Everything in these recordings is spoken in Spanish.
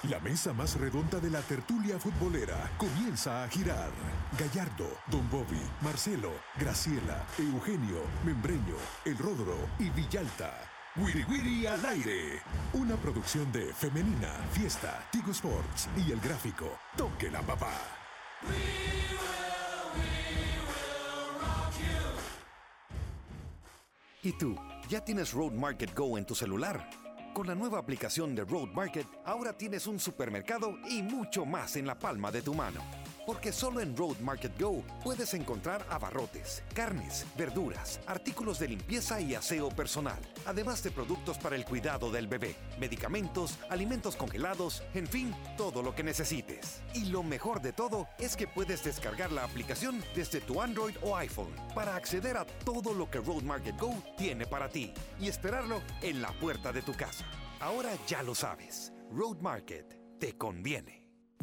La mesa más redonda de la tertulia futbolera comienza a girar. Gallardo, Don Bobby, Marcelo, Graciela, Eugenio, Membreño, El Ródoro y Villalta. Wiri Wiri al aire. Una producción de Femenina, Fiesta, Tigo Sports y El Gráfico. Toque la papá. ¿Y tú, ya tienes Road Market Go en tu celular? Con la nueva aplicación de Road Market, ahora tienes un supermercado y mucho más en la palma de tu mano. Porque solo en Road Market Go puedes encontrar abarrotes, carnes, verduras, artículos de limpieza y aseo personal, además de productos para el cuidado del bebé, medicamentos, alimentos congelados, en fin, todo lo que necesites. Y lo mejor de todo es que puedes descargar la aplicación desde tu Android o iPhone para acceder a todo lo que Road Market Go tiene para ti y esperarlo en la puerta de tu casa. Ahora ya lo sabes, Road Market te conviene.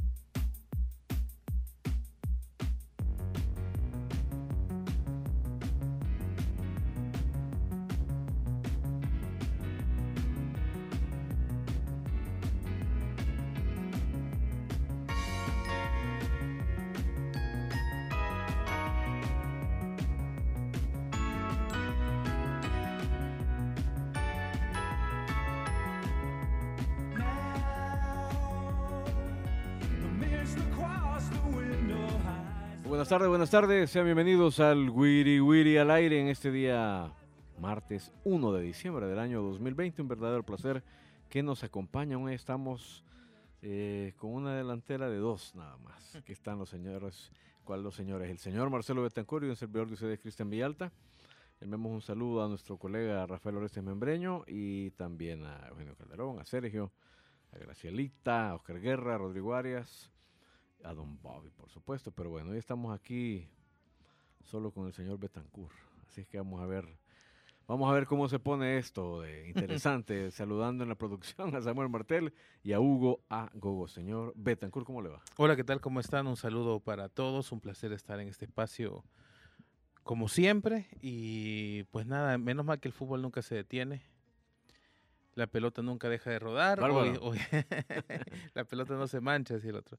Buenas tardes, sean bienvenidos al Wiri Wiri al aire en este día martes 1 de diciembre del año 2020, un verdadero placer que nos acompañan. Hoy estamos con una delantera de dos nada más, aquí están los señores, ¿cuáles los señores? El señor Marcelo Betancourt y un servidor de ustedes, Cristian Villalta. Enviamos un saludo a nuestro colega Rafael Orestes Membreño y también a Eugenio Calderón, a Sergio, a Gracielita, a Oscar Guerra, a Rodrigo Arias, a Don Bobby, por supuesto, pero bueno, hoy estamos aquí solo con el señor Betancourt, así es que vamos a ver cómo se pone esto de interesante, saludando en la producción a Samuel Martel y a Hugo A. Gogo. Señor Betancourt, ¿cómo le va? Hola, ¿qué tal? ¿Cómo están? Un saludo para todos, un placer estar en este espacio como siempre y pues nada, menos mal que el fútbol nunca se detiene. La pelota nunca deja de rodar. La pelota no se mancha, decía el otro.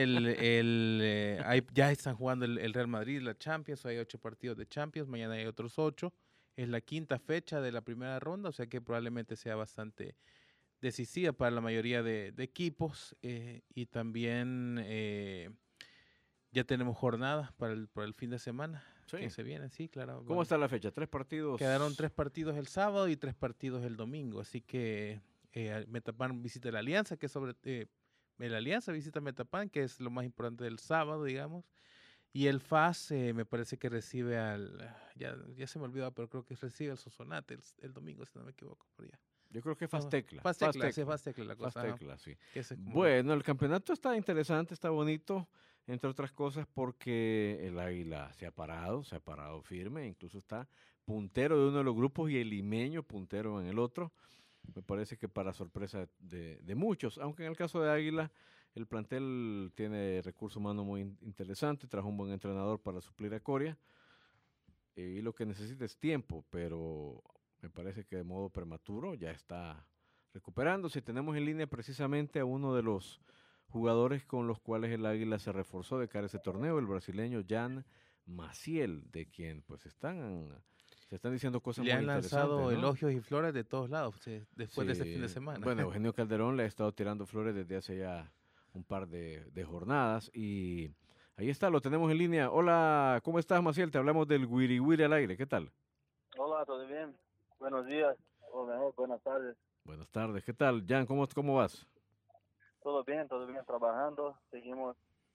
Ya están jugando el Real Madrid, la Champions. Hay 8 partidos de Champions. Mañana hay otros 8. Es la quinta fecha de la primera ronda, o sea que probablemente sea bastante decisiva para la mayoría de equipos. Y también ya tenemos jornadas para el fin de semana. Sí. Que se viene, sí, claro. ¿Cómo está la fecha? 3 partidos. Quedaron 3 partidos el sábado y 3 partidos el domingo, así que Metapan visita la Alianza, que es sobre la Alianza visita Metapan, que es lo más importante del sábado, digamos, y el FAS me parece que recibe ya se me olvidó, pero creo que recibe al Sonsonate el domingo, si no me equivoco, por allá. Yo creo que es Fastecla. Sí, Fastecla la cosa. Fastecla, sí. Como... Bueno, el campeonato está interesante, está bonito, entre otras cosas porque el Águila se ha parado firme, incluso está puntero de uno de los grupos y el limeño puntero en el otro. Me parece que para sorpresa de muchos, aunque en el caso de Águila el plantel tiene recurso humano muy interesante, trajo un buen entrenador para suplir a Coria y lo que necesita es tiempo, pero me parece que de modo prematuro ya está recuperándose. Tenemos en línea precisamente a uno de los jugadores con los cuales el Águila se reforzó de cara a ese torneo, el brasileño Jan Maciel, de quien pues se están diciendo cosas muy interesantes. Le han lanzado elogios y flores de todos lados después de ese fin de semana. Bueno, Eugenio Calderón le ha estado tirando flores desde hace ya un par de jornadas y ahí está, lo tenemos en línea. Hola, ¿cómo estás, Maciel? Te hablamos del Wiri Wiri al aire, ¿qué tal? Hola, ¿todo bien? Buenos días, o mejor, buenas tardes. Buenas tardes, ¿qué tal? Jan, ¿cómo vas? Todo bien, trabajando. Seguimos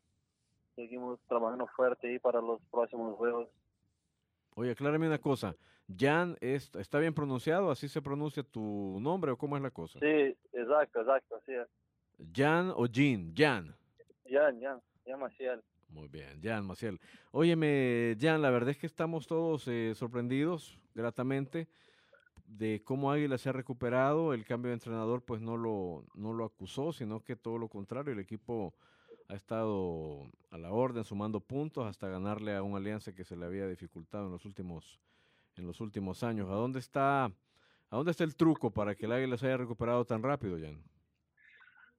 trabajando fuerte ahí para los próximos juegos. Oye, aclárame una cosa. Jan, ¿está bien pronunciado? ¿Así se pronuncia tu nombre o cómo es la cosa? Sí, exacto, así es. ¿Jan o Jean? Jan. Jan Maciel. Muy bien, Jan Maciel. Óyeme, Jan, la verdad es que estamos todos sorprendidos gratamente de cómo Águila se ha recuperado. El cambio de entrenador pues no lo acusó, sino que todo lo contrario, el equipo ha estado a la orden, sumando puntos hasta ganarle a una Alianza que se le había dificultado en los últimos años. ¿A dónde está el truco para que el Águila se haya recuperado tan rápido, Jan?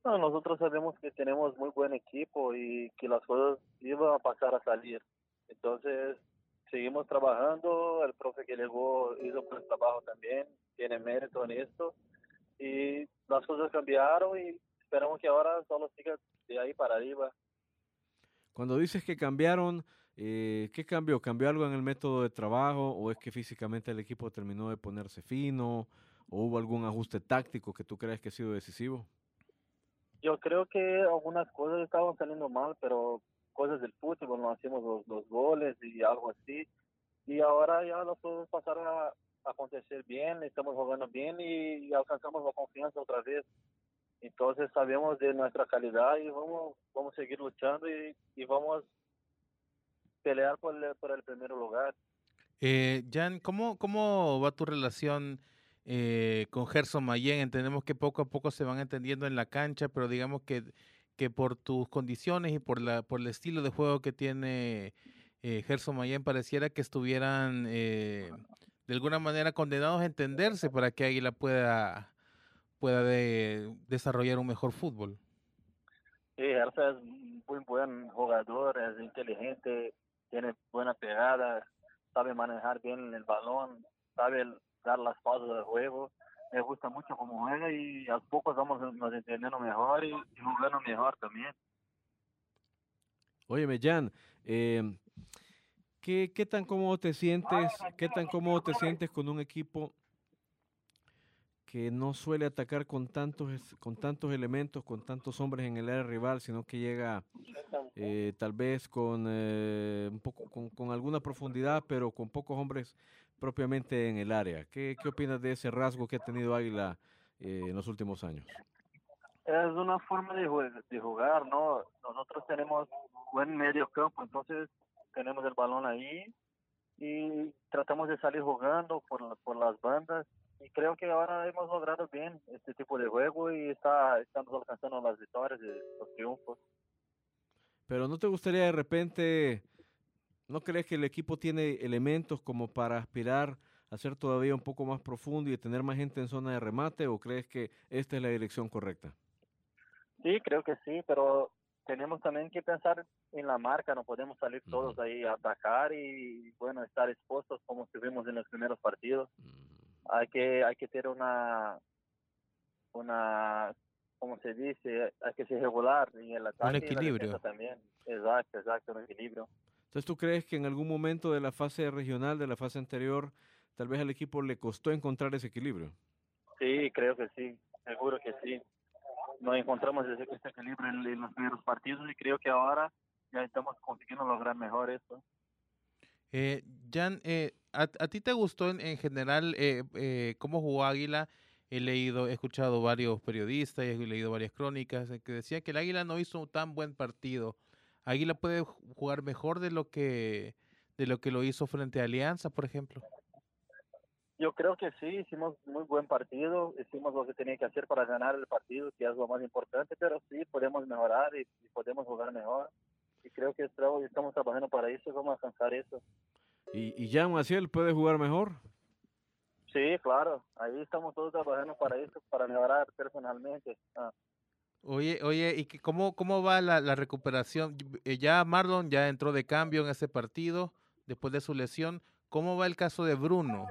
No, nosotros sabemos que tenemos muy buen equipo y que las cosas iban a pasar a salir. Entonces, seguimos trabajando, el profe que llegó hizo buen trabajo también, tiene mérito en esto y las cosas cambiaron y esperamos que ahora solo siga de ahí para arriba. Cuando dices que cambiaron, ¿qué cambió? ¿Cambió algo en el método de trabajo o es que físicamente el equipo terminó de ponerse fino o hubo algún ajuste táctico que tú crees que ha sido decisivo? Yo creo que algunas cosas estaban saliendo mal, pero cosas del fútbol, no hacemos los goles y algo así. Y ahora ya las cosas pasaron a acontecer bien, estamos jugando bien y alcanzamos la confianza otra vez. Entonces sabemos de nuestra calidad y vamos a seguir luchando y vamos a pelear por el primer lugar. Jan, ¿cómo va tu relación con Gerson Mayen? Entendemos que poco a poco se van entendiendo en la cancha, pero digamos que por tus condiciones y por el estilo de juego que tiene Gerson Mayen, pareciera que estuvieran de alguna manera condenados a entenderse para que Águila pueda desarrollar un mejor fútbol. Sí, Arce es un muy buen jugador, es inteligente, tiene buena pegada, sabe manejar bien el balón, sabe dar las pausas del juego. Me gusta mucho cómo juega y a poco vamos nos entendiendo mejor y jugando mejor también. Óyeme, Jan, ¿qué tan cómodo te sientes? ¿Qué tan cómodo te sientes con un equipo que no suele atacar con tantos elementos, con tantos hombres en el área rival, sino que llega tal vez con un poco con alguna profundidad, pero con pocos hombres propiamente en el área? ¿Qué opinas de ese rasgo que ha tenido Águila en los últimos años? Es una forma de jugar, ¿no? Nosotros tenemos buen medio campo, entonces tenemos el balón ahí y tratamos de salir jugando por las bandas y creo que ahora hemos logrado bien este tipo de juego y estamos alcanzando las victorias y los triunfos. Pero ¿no te gustaría de repente, no crees que el equipo tiene elementos como para aspirar a ser todavía un poco más profundo y tener más gente en zona de remate o crees que esta es la dirección correcta? Sí, creo que sí, pero tenemos también que pensar en la marca, no podemos salir Ujú. todos ahí a atacar y bueno, estar expuestos como estuvimos en los primeros partidos. Hay que tener una, ¿cómo se dice? Hay que ser regular en el Un ataque y la defensa equilibrio. también. Exacto, un equilibrio. Entonces, ¿tú crees que en algún momento de la fase regional, de la fase anterior, tal vez al equipo le costó encontrar ese equilibrio? Sí, creo que sí, seguro que sí. Nos encontramos ese equilibrio en los primeros partidos y creo que ahora ya estamos consiguiendo lograr mejor esto. Jan, ¿a ti te gustó en general cómo jugó Águila? He escuchado varios periodistas y he leído varias crónicas que decían que el Águila no hizo un tan buen partido. Águila puede jugar mejor de lo que lo hizo frente a Alianza, por ejemplo. Yo creo que sí, hicimos muy buen partido, hicimos lo que tenía que hacer para ganar el partido, que es lo más importante, pero sí podemos mejorar y podemos jugar mejor. Y creo que estamos trabajando para eso y vamos a alcanzar eso. ¿Y Jan Maciel puede jugar mejor? Sí, claro, ahí estamos todos trabajando para eso, para mejorar personalmente. Oye, ¿y cómo va la recuperación? Ya Marlon ya entró de cambio en ese partido después de su lesión. ¿Cómo va el caso de Bruno?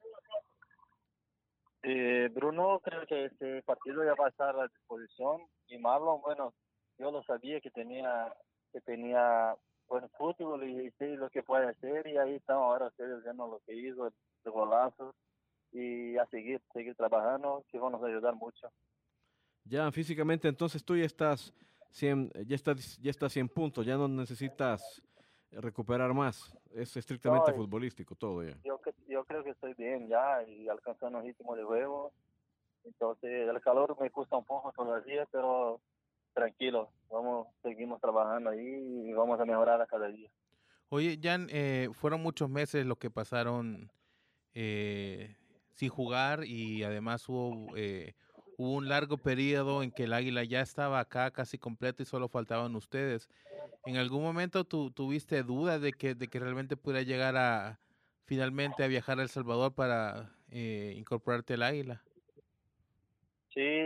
Bruno, creo que este partido ya va a estar a disposición y Marlon, bueno, yo lo sabía que tenía buen fútbol y sí lo que puede hacer y ahí estamos ahora ustedes viendo lo que hizo, el golazo y a seguir trabajando que va a nos ayudar mucho. Ya físicamente entonces tú ya estás 100 puntos, ya no necesitas recuperar más. Es estrictamente No, futbolístico todo ya. yo creo que estoy bien ya y alcanzando el ritmo de juego, entonces el calor me cuesta un poco todavía, pero tranquilo, seguimos trabajando ahí y vamos a mejorar a cada día. Oye, Jan, fueron muchos meses los que pasaron sin jugar y además hubo un largo periodo en que el Águila ya estaba acá casi completo y solo faltaban ustedes. ¿En algún momento tuviste dudas de que realmente pudiera llegar finalmente a viajar a El Salvador para incorporarte al Águila? Sí,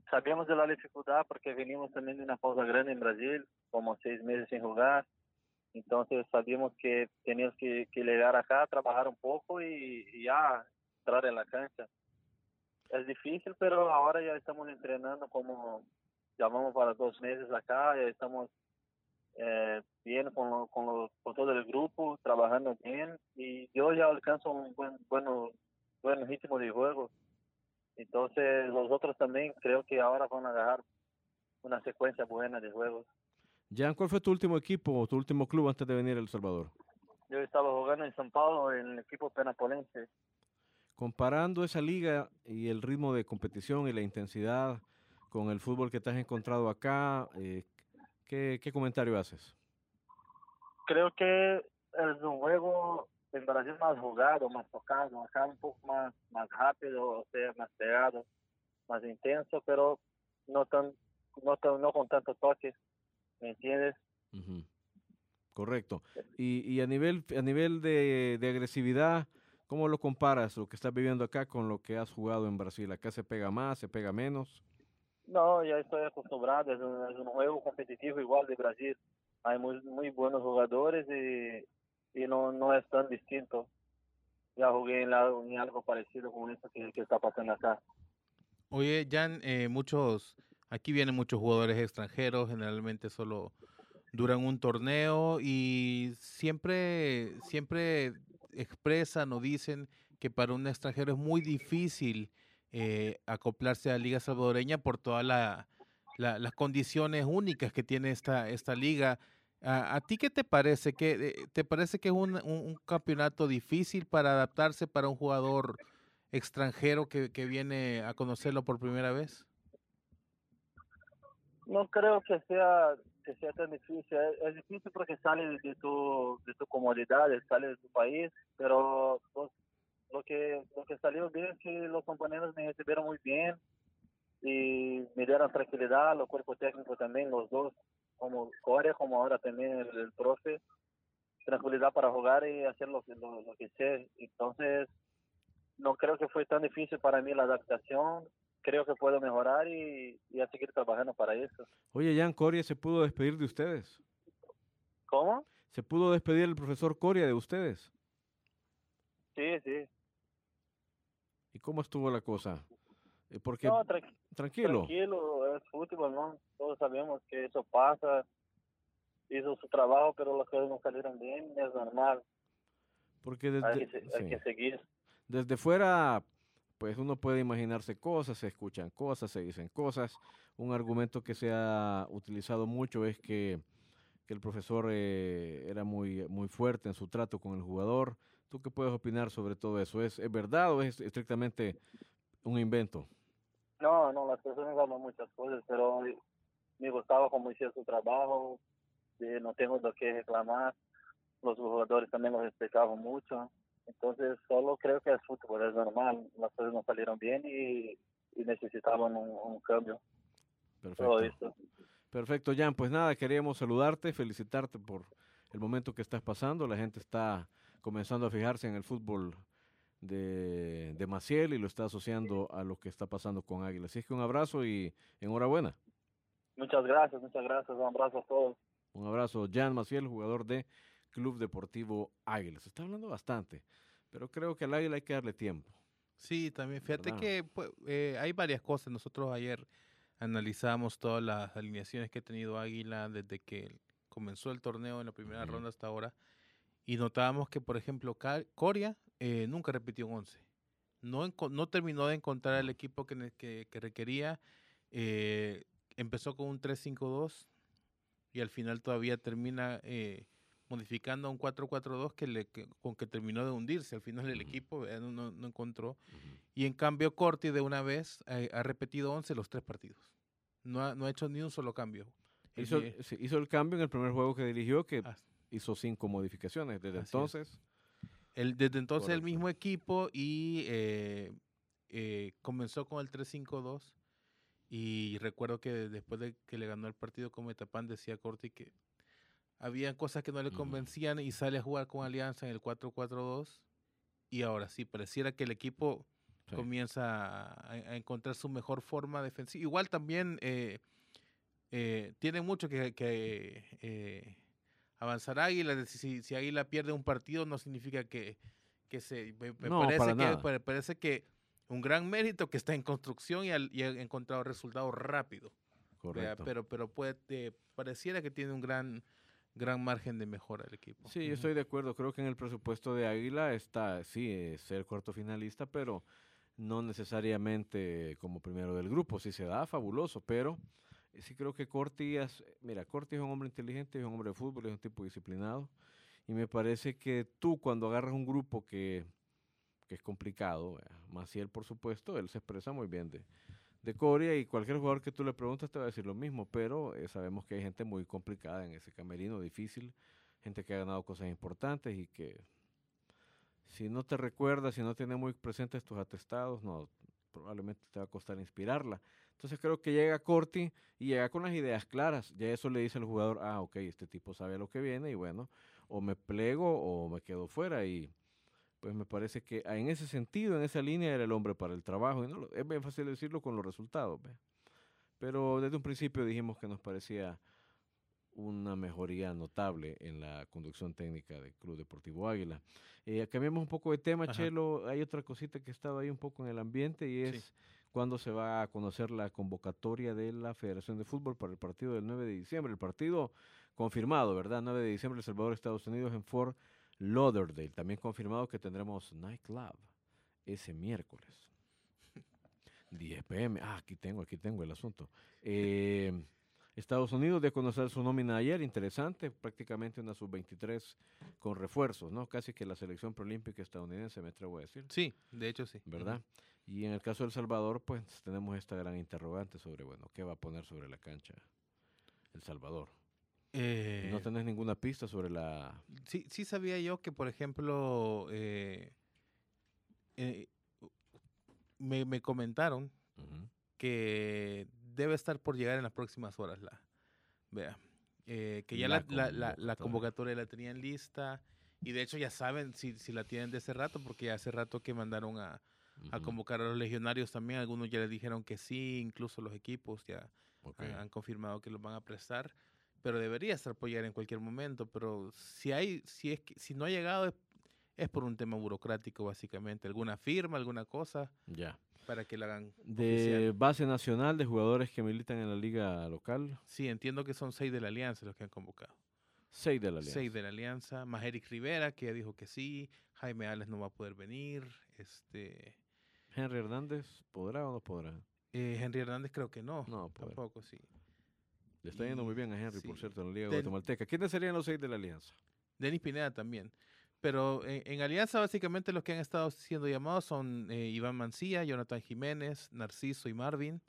sabíamos de la dificultad porque venimos también de una pausa grande en Brasil, como 6 meses sin jugar. Entonces sabíamos que teníamos que llegar acá, trabajar un poco y ya entrar en la cancha. Es difícil, pero ahora ya estamos entrenando como ya vamos para 2 meses acá, ya estamos bien con todo el grupo, trabajando bien y yo ya alcanzo un buen ritmo de juego. Entonces los otros también creo que ahora van a agarrar una secuencia buena de juegos. Jan, ¿cuál fue tu último equipo o tu último club antes de venir a El Salvador? Yo estaba jugando en São Paulo en el equipo penapolense. Comparando esa liga y el ritmo de competición y la intensidad con el fútbol que te has encontrado acá, ¿qué comentario haces? Creo que es un juego en Brasil más jugado, más tocado, acá un poco más rápido, o sea, más pegado, más intenso, pero no no con tanto toque, ¿me entiendes? Ujú. Correcto. Y a nivel de agresividad, ¿cómo lo comparas lo que estás viviendo acá con lo que has jugado en Brasil? ¿Acá se pega más, se pega menos? No, ya estoy acostumbrado, es un juego competitivo igual de Brasil. Hay muy buenos jugadores y no es tan distinto. Ya jugué en algo parecido con esto que está pasando acá. Oye, Jan, aquí vienen muchos jugadores extranjeros, generalmente solo duran un torneo y siempre expresan o dicen que para un extranjero es muy difícil acoplarse a la liga salvadoreña por todas las condiciones únicas que tiene esta liga. ¿A ti qué te parece? ¿Te parece que es un campeonato difícil para adaptarse para un jugador extranjero que viene a conocerlo por primera vez? No creo que sea tan difícil. Es difícil porque sale de tu comodidad, sale de tu país, pero lo que salió bien es que los compañeros me recibieron muy bien y me dieron tranquilidad, los cuerpos técnicos también, los dos, como Corea, como ahora también el profe, tranquilidad para jugar y hacer lo que sé. Entonces, no creo que fue tan difícil para mí la adaptación. Creo que puedo mejorar y a seguir trabajando para eso. Oye, Jan, Coria se pudo despedir de ustedes. ¿Cómo? ¿Se pudo despedir el profesor Coria de ustedes? Sí, sí. ¿Y cómo estuvo la cosa? Porque, No, tranquilo, tranquilo, es fútbol, ¿no? Todos sabemos que eso pasa. Hizo su trabajo, pero las cosas no salieron bien, es normal. porque Hay sí, que seguir. desde fuera, pues uno puede imaginarse cosas, se escuchan cosas, se dicen cosas. Un argumento que se ha utilizado mucho es que el profesor era muy fuerte en su trato con el jugador. ¿Tú qué puedes opinar sobre todo eso? ¿Es verdad o es estrictamente un invento? No, las personas hablan muchas cosas, pero me gustaba cómo hacía su trabajo, no tengo de qué reclamar. Los jugadores también los respetaban mucho. Entonces, solo creo que es fútbol, es normal. Las cosas no salieron bien y necesitaban un cambio. Todo Perfecto. esto. Perfecto, Jan. Pues nada, queríamos saludarte, felicitarte por el momento que estás pasando. La gente está comenzando a fijarse en el fútbol de Maciel y lo está asociando a lo que está pasando con Águila. Así es que un abrazo y enhorabuena. Muchas gracias, muchas gracias. Un abrazo a todos. Un abrazo, Jan Maciel, jugador de Club Deportivo Águila. Se está hablando bastante, pero creo que al Águila hay que darle tiempo, Sí, también. Fíjate ¿verdad? que pues, hay varias cosas. Nosotros ayer analizamos todas las alineaciones que ha tenido Águila desde que comenzó el torneo en la primera Ujú, ronda hasta ahora y notábamos que, por ejemplo, Coria nunca repitió un 11. No terminó de encontrar el equipo que requería. eh, Empezó con un 3-5-2 y al final todavía termina modificando a un 4-4-2 con que terminó de hundirse. Al final el ujú, equipo no encontró. ujú. Y en cambio Corti de una vez ha repetido 11 los 3 partidos. No ha hecho ni un solo cambio. El, vie- Sí, hizo el cambio en el primer juego que dirigió, que as- hizo 5 modificaciones. Desde Así es. entonces, Desde entonces el correcto. mismo equipo y comenzó con el 3-5-2 y recuerdo que después de que le ganó el partido con Metapán decía Corti que había cosas que no le Ujú. convencían y sale a jugar con Alianza en el 4-4-2 y ahora sí, pareciera que el equipo Sí. comienza a encontrar su mejor forma defensiva. Igual también tiene mucho que avanzar Águila. Si Águila pierde un partido no significa que me No, para nada. parece que un gran mérito que está en construcción y ha encontrado resultados rápido. Correcto. Pero pareciera que tiene un gran margen de mejora el equipo. Sí, yo estoy de acuerdo. Creo que en el presupuesto de Águila está, sí, ser cuarto finalista, pero no necesariamente como primero del grupo. Si se da, fabuloso, pero sí creo que Corti es un hombre inteligente, es un hombre de fútbol, es un tipo disciplinado. Y me parece que tú cuando agarras un grupo que es complicado, Maciel por supuesto, él se expresa muy bien de Coria y cualquier jugador que tú le preguntas te va a decir lo mismo, pero sabemos que hay gente muy complicada en ese camerino, difícil, gente que ha ganado cosas importantes y que si no te recuerda, si no tiene muy presentes tus atestados, no, probablemente te va a costar inspirarla. Entonces creo que llega Corti y llega con las ideas claras, ya eso le dice al jugador, ok, este tipo sabe a lo que viene y bueno, o me plego o me quedo fuera y pues me parece que en ese sentido, en esa línea, era el hombre para el trabajo. Y no, es bien fácil decirlo con los resultados, ¿ve? Pero desde un principio dijimos que nos parecía una mejoría notable en la conducción técnica del Club Deportivo Águila. Cambiamos un poco de tema, Ajá. Chelo. Hay otra cosita que estaba ahí un poco en el ambiente y es cuando se va a conocer la convocatoria de la Federación de Fútbol para el partido del 9 de diciembre. El partido confirmado, ¿verdad? 9 de diciembre, El Salvador, Estados Unidos, en Fort Lauderdale. También confirmado que tendremos Nightclub ese miércoles. 10 p.m. Aquí tengo el asunto. Estados Unidos de conocer su nómina ayer, interesante, prácticamente una sub-23 con refuerzos, ¿no? Casi que la selección preolímpica estadounidense, me atrevo a decir. Sí, de hecho sí. ¿Verdad? Y en el caso de El Salvador, pues tenemos esta gran interrogante sobre, bueno, ¿qué va a poner sobre la cancha El Salvador? No tenés ninguna pista sobre la... Sí sabía yo que, por ejemplo, me comentaron que debe estar por llegar en las próximas horas que ya la convocatoria la tenían lista y de hecho ya saben si la tienen de ese rato, porque ya hace rato que mandaron a convocar a los legionarios también. Algunos ya les dijeron que sí, incluso los equipos ya han confirmado que los van a prestar, pero debería estar por llegar en cualquier momento. Pero si no ha llegado es por un tema burocrático, básicamente, alguna firma, alguna cosa. Ya. Para que la hagan de oficial. Base nacional de jugadores que militan en la liga local. Sí, entiendo que son 6 de la Alianza los que han convocado. 6 de la Alianza. 6 de la Alianza, más Eric Rivera, que ya dijo que sí. Jaime Ales no va a poder venir. Henry Hernández, ¿podrá o no podrá? Henry Hernández creo que no. No, tampoco, sí. Le está yendo muy bien a Henry, sí. por cierto, en la liga guatemalteca. ¿Quiénes serían los 6 de la Alianza? Denis Pineda también. Pero en Alianza básicamente los que han estado siendo llamados son Iván Mancilla, Jonathan Jiménez, Narciso y Marvin.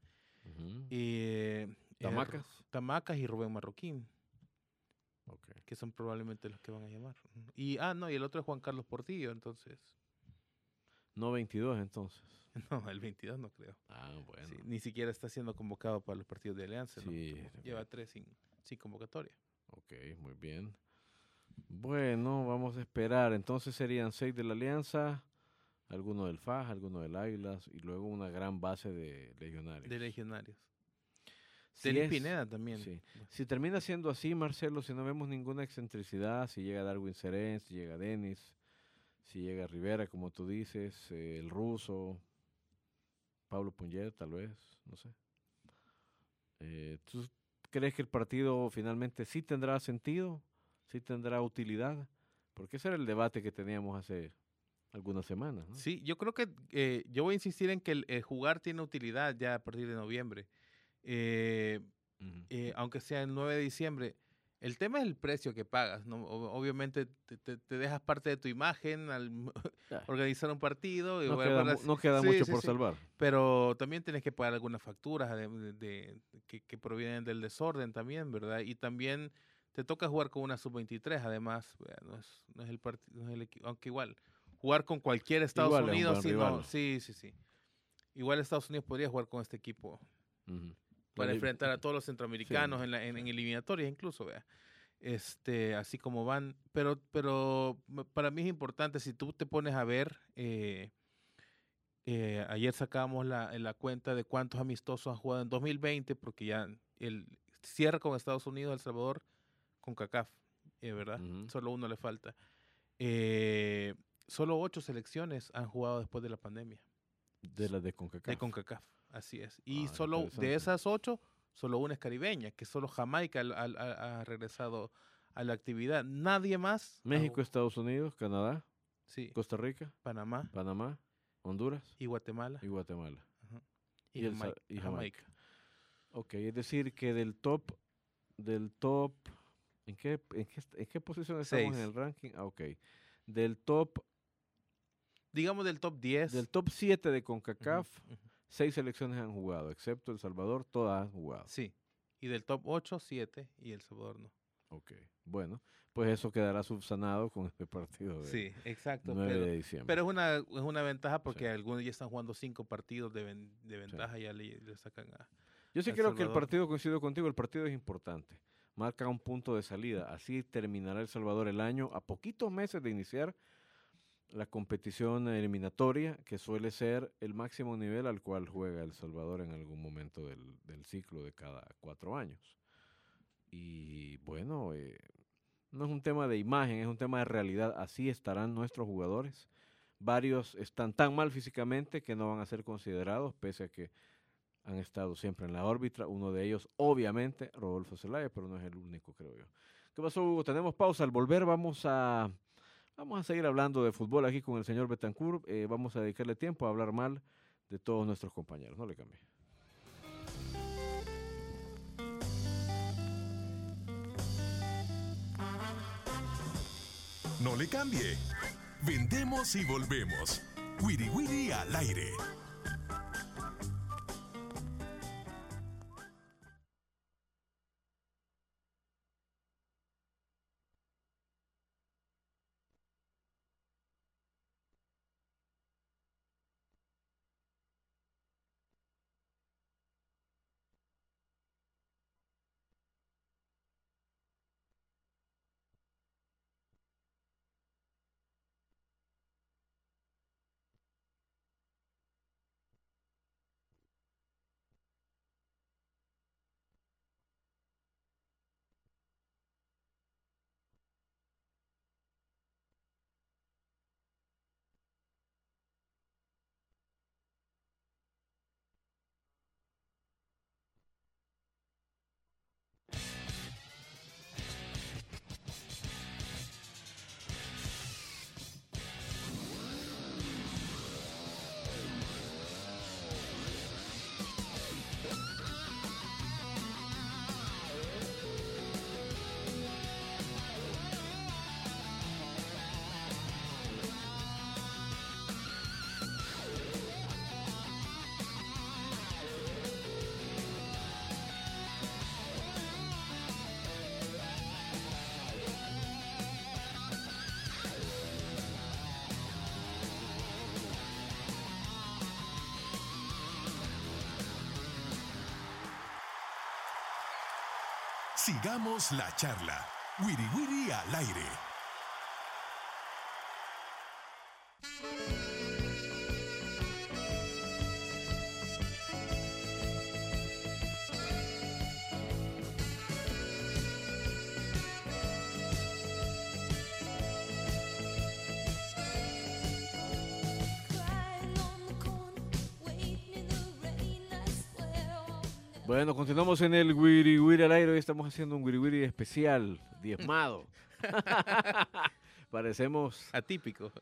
Tamacas. Tamacas y Rubén Marroquín. Okay. Que son probablemente los que van a llamar. Y el otro es Juan Carlos Portillo, entonces. No 22 entonces. No, el 22 no creo. Bueno. Sí, ni siquiera está siendo convocado para los partidos de Alianza. Sí. ¿No? Lleva 3 sin convocatoria. Ok, muy bien. Bueno, vamos a esperar. Entonces serían 6 de la Alianza, alguno del FAJ, alguno del Águilas y luego una gran base de legionarios. Denis Pineda también. Sí. Si termina siendo así, Marcelo, si no vemos ninguna excentricidad, si llega Darwin Serén, si llega Denis, si llega Rivera, como tú dices, el ruso, Pablo Punget, tal vez, no sé. ¿Tú crees que el partido finalmente sí tendrá sentido? ¿Sí tendrá utilidad? Porque ese era el debate que teníamos hace algunas semanas, ¿no? Sí, yo creo que yo voy a insistir en que el jugar tiene utilidad ya a partir de noviembre. Aunque sea el 9 de diciembre. El tema es el precio que pagas, ¿no? Obviamente te dejas parte de tu imagen al organizar un partido. No queda mucho por salvar. Pero también tienes que pagar algunas facturas que provienen del desorden también, ¿verdad? Y también te toca jugar con una sub-23, además. No es el partido, no es el equipo, aunque igual, jugar con cualquier Estados Unidos. Sí. Igual Estados Unidos podría jugar con este equipo. Para enfrentar a todos los centroamericanos en eliminatorias incluso, así como van, pero para mí es importante, si tú te pones a ver Ayer sacábamos la cuenta de cuántos amistosos han jugado en 2020, porque ya el cierra con Estados Unidos, El Salvador, con CACAF, ¿verdad? Solo uno le falta. Solo 8 selecciones han jugado después de la pandemia. De las de CONCACAF. De CONCACAF, así es. Y Ah, solo de interesante. esas 8, solo una es caribeña, que solo Jamaica ha regresado a la actividad. Nadie más. México, Estados Unidos, Canadá, Sí, Costa Rica, Panamá Panamá, Honduras y Guatemala. y Guatemala. Ajá. y el Sa- y Jamaica. Ok, es decir que del top, ¿en qué posición estamos en 6. el ranking? Ah, ok. Del top, Digamos del top 10. del top 7 de CONCACAF, Ujú, ujú. 6 selecciones han jugado, excepto El Salvador, todas han jugado. Sí. Y del top 8, 7 y El Salvador no. Ok, bueno, pues eso quedará subsanado con este partido de Sí, exacto. 9 de diciembre. Pero es una ventaja porque Sí. algunos ya están jugando 5 partidos de ventaja, ya le sacan a... Yo sí El creo que el Salvador. partido, coincido contigo, el partido es importante. Marca un punto de salida. Así terminará El Salvador el año a poquitos meses de iniciar la competición eliminatoria, que suele ser el máximo nivel al cual juega El Salvador en algún momento del ciclo de cada 4 años. Y bueno, no es un tema de imagen, es un tema de realidad. Así estarán nuestros jugadores. Varios están tan mal físicamente que no van a ser considerados, pese a que han estado siempre en la órbita. Uno de ellos, obviamente, Rodolfo Zelaya, pero no es el único, creo yo. ¿Qué pasó, Hugo? Tenemos pausa. Al volver vamos a seguir hablando de fútbol aquí con el señor Betancourt. Vamos a dedicarle tiempo a hablar mal de todos nuestros compañeros. No le cambie. No le cambie. Vendemos y volvemos. Wiri Wiri al aire. Sigamos la charla. Wiri Wiri al aire. Bueno, continuamos en el Wiri Wiri al aire. Hoy estamos haciendo un Wiri Wiri especial, diezmado. Parecemos, Atípico.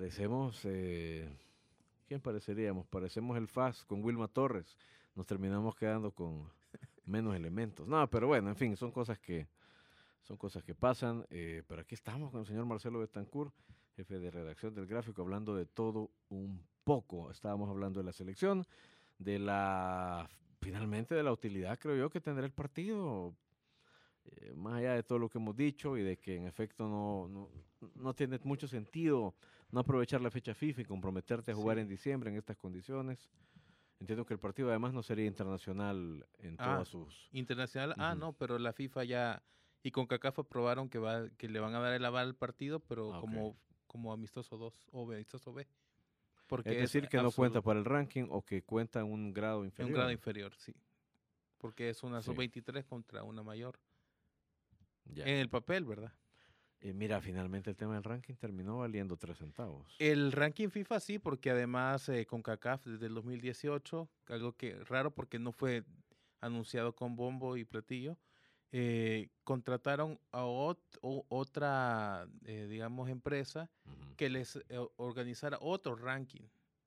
¿quién pareceríamos? Parecemos el FAS con Wilma Torres. Nos terminamos quedando con menos elementos. No, pero bueno, en fin, son cosas que pasan. Pero aquí estamos con el señor Marcelo Betancourt, jefe de redacción del Gráfico, hablando de todo un poco. Estábamos hablando de la selección, finalmente de la utilidad, creo yo, que tendrá el partido, más allá de todo lo que hemos dicho y de que en efecto no tiene mucho sentido no aprovechar la fecha FIFA y comprometerte a jugar Sí. en diciembre en estas condiciones. Entiendo que el partido además no sería internacional en todas sus... Internacional, Ujú. no, pero la FIFA ya y CONCACAF aprobaron que le van a dar el aval al partido, pero Ah, ok. como amistoso 2 o amistoso B. Porque Es decir, que no cuenta para el ranking o que cuenta en un grado en inferior. un grado inferior, sí. Porque es una Sí. sub-23 contra una mayor. Ya. En el papel, ¿verdad? Mira, finalmente el tema del ranking terminó valiendo 3 centavos. El ranking FIFA sí, porque además CONCACAF desde el 2018, algo que raro porque no fue anunciado con bombo y platillo, contrataron a otra, digamos, empresa Ujú. que les organizara otro ranking,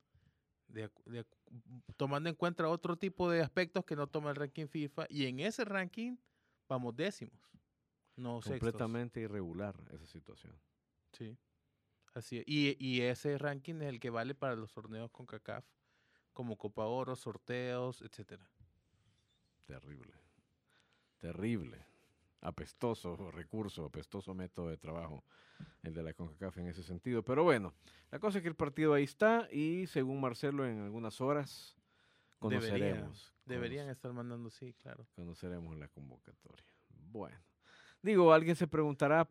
tomando en cuenta otro tipo de aspectos que no toma el ranking FIFA, y en ese ranking vamos décimos, no sextos. Completamente irregular esa situación. Sí, así es. Y ese ranking es el que vale para los torneos CONCACAF, como Copa Oro, sorteos, etcétera. Terrible. Terrible. Apestoso recurso, apestoso método de trabajo el de la CONCACAF en ese sentido. Pero bueno, la cosa es que el partido ahí está y según Marcelo en algunas horas conoceremos. Deberían estar mandando, sí, claro. Conoceremos la convocatoria. Bueno, digo, alguien se preguntará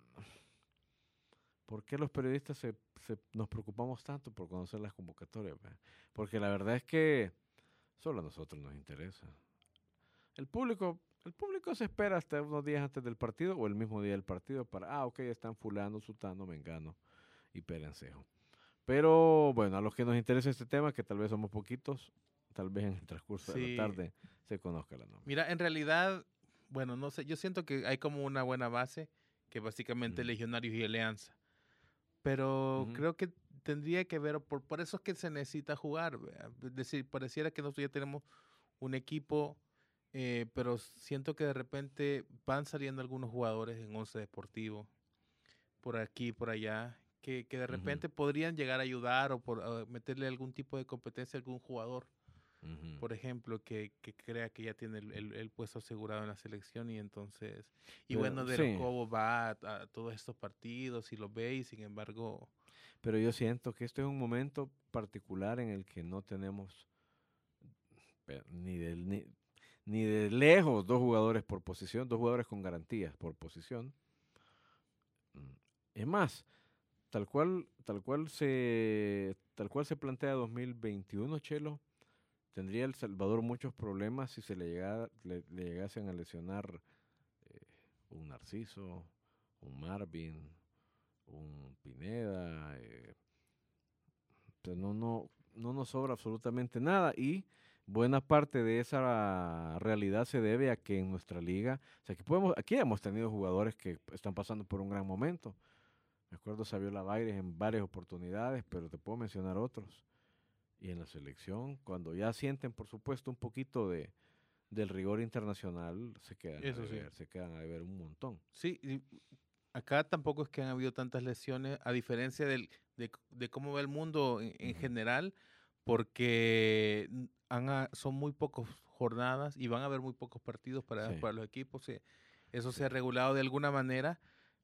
por qué los periodistas nos preocupamos tanto por conocer las convocatorias. ¿Ve? Porque la verdad es que solo a nosotros nos interesa. El público se espera hasta unos días antes del partido o el mismo día del partido para, ok, están fulano, sutano, mengano y perencejo. Pero bueno, a los que nos interesa este tema, que tal vez somos poquitos, tal vez en el transcurso de la tarde se conozca la nómina. Mira, en realidad, bueno, no sé, yo siento que hay como una buena base, que básicamente Legionarios y Alianza. Pero creo que tendría que ver, por eso es que se necesita jugar. ¿Verdad? Es decir, pareciera que nosotros ya tenemos un equipo, pero siento que de repente van saliendo algunos jugadores en Once Deportivo, por aquí, por allá, que de repente podrían llegar a ayudar o por meterle algún tipo de competencia a algún jugador. Por ejemplo, que crea que ya tiene el puesto asegurado en la selección y entonces... Y Pero, bueno, De sí. los Cobos va a todos estos partidos y los ve y sin embargo... Pero yo siento que esto es un momento particular en el que no tenemos ni de lejos 2 jugadores por posición, 2 jugadores con garantías por posición. Es más, tal cual se plantea 2021, Chelo, tendría El Salvador muchos problemas si se le llegasen a lesionar un Narciso, un Marvin, un Pineda. No nos sobra absolutamente nada y buena parte de esa realidad se debe a que en nuestra liga, o sea, aquí hemos tenido jugadores que están pasando por un gran momento. Me acuerdo Saviola Baires en varias oportunidades, pero te puedo mencionar otros. Y en la selección, cuando ya sienten, por supuesto, un poquito del rigor internacional, se quedan a deber un montón. Sí, y acá tampoco es que han habido tantas lesiones, a diferencia de cómo va el mundo en general, porque son muy pocas jornadas y van a haber muy pocos partidos para los equipos. Eso se ha regulado de alguna manera,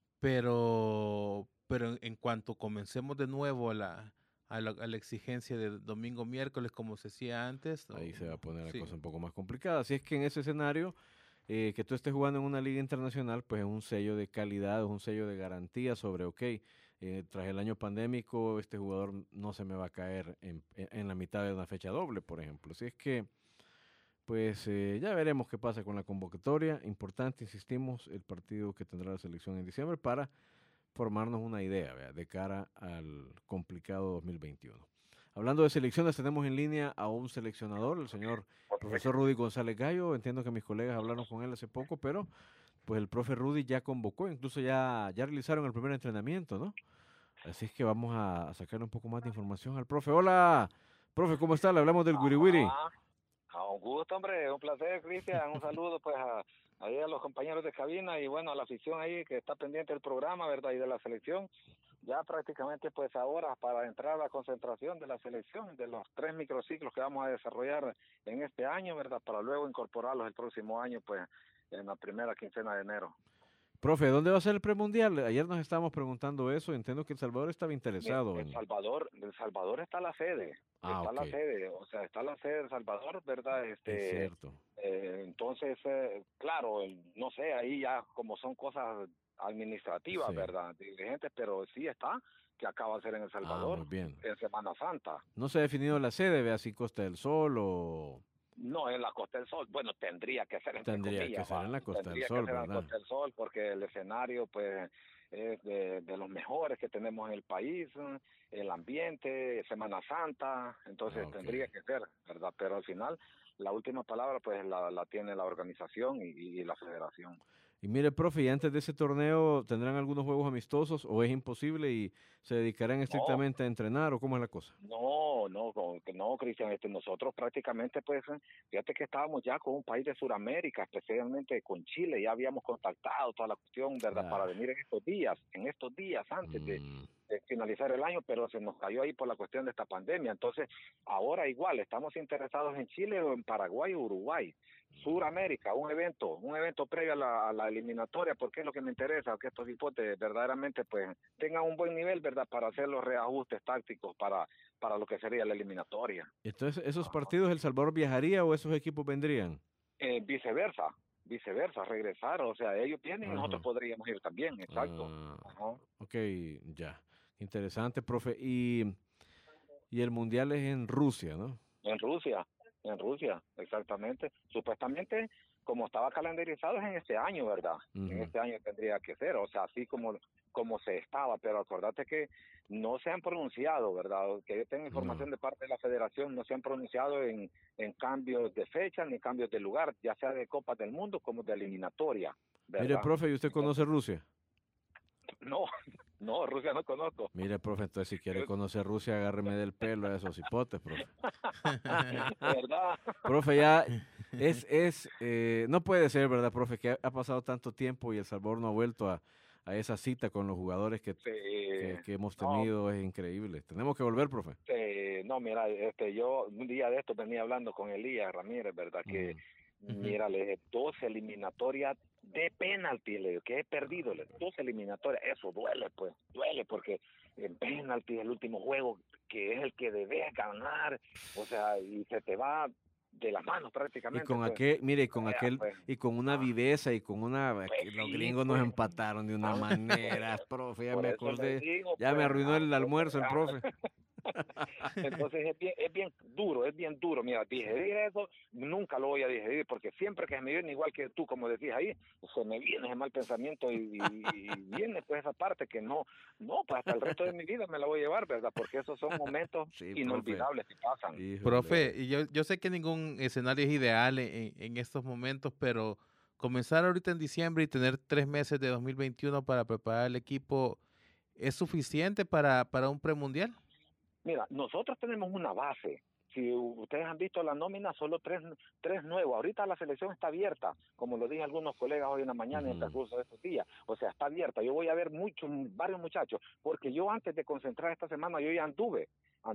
pero en cuanto comencemos de nuevo a la exigencia de domingo, miércoles, como se hacía antes. Ahí se va a poner la cosa un poco más complicada. Así es que en ese escenario, que tú estés jugando en una liga internacional, pues es un sello de calidad, es un sello de garantía sobre, tras el año pandémico, este jugador no se me va a caer en la mitad de una fecha doble, por ejemplo. Así es que, pues ya veremos qué pasa con la convocatoria. Importante, insistimos, el partido que tendrá la selección en diciembre para formarnos una idea, ¿verdad?, de cara al complicado 2021. Hablando de selecciones, tenemos en línea a un seleccionador, el señor profesor Rudy González Gallo. Entiendo que mis colegas hablaron con él hace poco, pero pues el profe Rudy ya convocó, incluso ya realizaron el primer entrenamiento, ¿no? Así es que vamos a sacarle un poco más de información al profe. Hola, profe, ¿cómo está? Le hablamos del Wiri Wiri. Un gusto, hombre, un placer, Cristian. Un saludo pues a los compañeros de cabina y bueno, a la afición ahí que está pendiente del programa, ¿verdad? Y de la selección. Ya prácticamente pues ahora para entrar a la concentración de la selección, de los 3 microciclos que vamos a desarrollar en este año, ¿verdad? Para luego incorporarlos el próximo año pues en la primera quincena de enero. Profe, ¿dónde va a ser el premundial? Ayer nos estábamos preguntando eso. Entiendo que El Salvador estaba interesado. El Salvador está la sede. La sede, o sea, está la sede de El Salvador, ¿verdad? Es cierto. Entonces, claro, no sé, ahí ya como son cosas administrativas, ¿verdad? Dirigentes, pero sí está. que acaba de ser en El Salvador, muy bien. en Semana Santa. ¿No se ha definido la sede, vea, si Costa del Sol o...? No, en la Costa del Sol. Bueno, tendría que ser, entre Tendría comillas, que ser en la Costa del tendría Sol, que ser en la ¿verdad? Costa del Sol, porque el escenario, pues, es de los mejores que tenemos en el país, el ambiente, Semana Santa, entonces Ok. tendría que ser, ¿verdad? Pero al final, la última palabra, pues, la tiene la organización y la federación. Y mire, profe, ¿y antes de ese torneo tendrán algunos juegos amistosos o es imposible y se dedicarán No, estrictamente a entrenar o cómo es la cosa? no, Cristian, nosotros prácticamente, pues, fíjate que estábamos ya con un país de Sudamérica, especialmente con Chile, ya habíamos contactado toda la cuestión, ¿verdad?, para venir en estos días antes de finalizar el año, pero se nos cayó ahí por la cuestión de esta pandemia. Entonces, ahora igual, estamos interesados en Chile o en Paraguay o Uruguay. Suramérica, un evento previo a la eliminatoria, porque es lo que me interesa, que estos hipotes verdaderamente pues tengan un buen nivel, ¿verdad?, para hacer los reajustes tácticos para lo que sería la eliminatoria. Entonces, ¿esos partidos El Salvador viajaría o esos equipos vendrían? Viceversa, regresar, o sea, ellos vienen y nosotros podríamos ir también, exacto. Ok, ya. Interesante, profe. Y el Mundial es en Rusia, ¿no? En Rusia, exactamente. Supuestamente, como estaba calendarizado, es en este año, ¿verdad? En este año tendría que ser, o sea, así como se estaba, pero acordate que no se han pronunciado, ¿verdad? Que yo tengo información de parte de la federación, no se han pronunciado en cambios de fecha ni cambios de lugar, ya sea de Copas del Mundo como de eliminatoria, ¿verdad? Mire, profe, ¿y usted conoce Rusia? No, Rusia no conozco. Mire, profe, entonces si quiere conocer Rusia, agárreme del pelo a esos hipotes, profe. ¿Verdad? Profe, ya no puede ser, ¿verdad, profe? Que ha pasado tanto tiempo y El Salvador no ha vuelto a esa cita con los jugadores que hemos tenido, es increíble. Tenemos que volver, profe. No, mira, yo un día de esto venía hablando con Elías Ramírez, ¿verdad? Que, mira, le dije, 12 eliminatorias de penalti, le digo, que he perdido, 12 eliminatorias, eso duele, pues, porque en penalti el último juego, que es el que debes ganar, o sea, y se te va de las manos prácticamente. Y con y con una viveza y con los gringos nos empataron de una manera, profe, ya me acordé, me arruinó el almuerzo el profe. Entonces es bien duro, mira, digerir eso nunca lo voy a digerir, porque siempre que me viene igual que tú, como decías ahí, se me viene ese mal pensamiento y viene pues esa parte que no, pues hasta el resto de mi vida me la voy a llevar, ¿verdad? Porque esos son momentos inolvidables que pasan. Híjole. Profe, y yo sé que ningún escenario es ideal en estos momentos, pero comenzar ahorita en diciembre y tener 3 meses de 2021 para preparar el equipo, ¿es suficiente para un premundial? Mira, nosotros tenemos una base. Si ustedes han visto la nómina, solo tres nuevos. Ahorita la selección está abierta, como lo dije a algunos colegas hoy en la mañana en el transcurso de estos días. O sea, está abierta. Yo voy a ver varios muchachos, porque yo antes de concentrar esta semana, yo ya anduve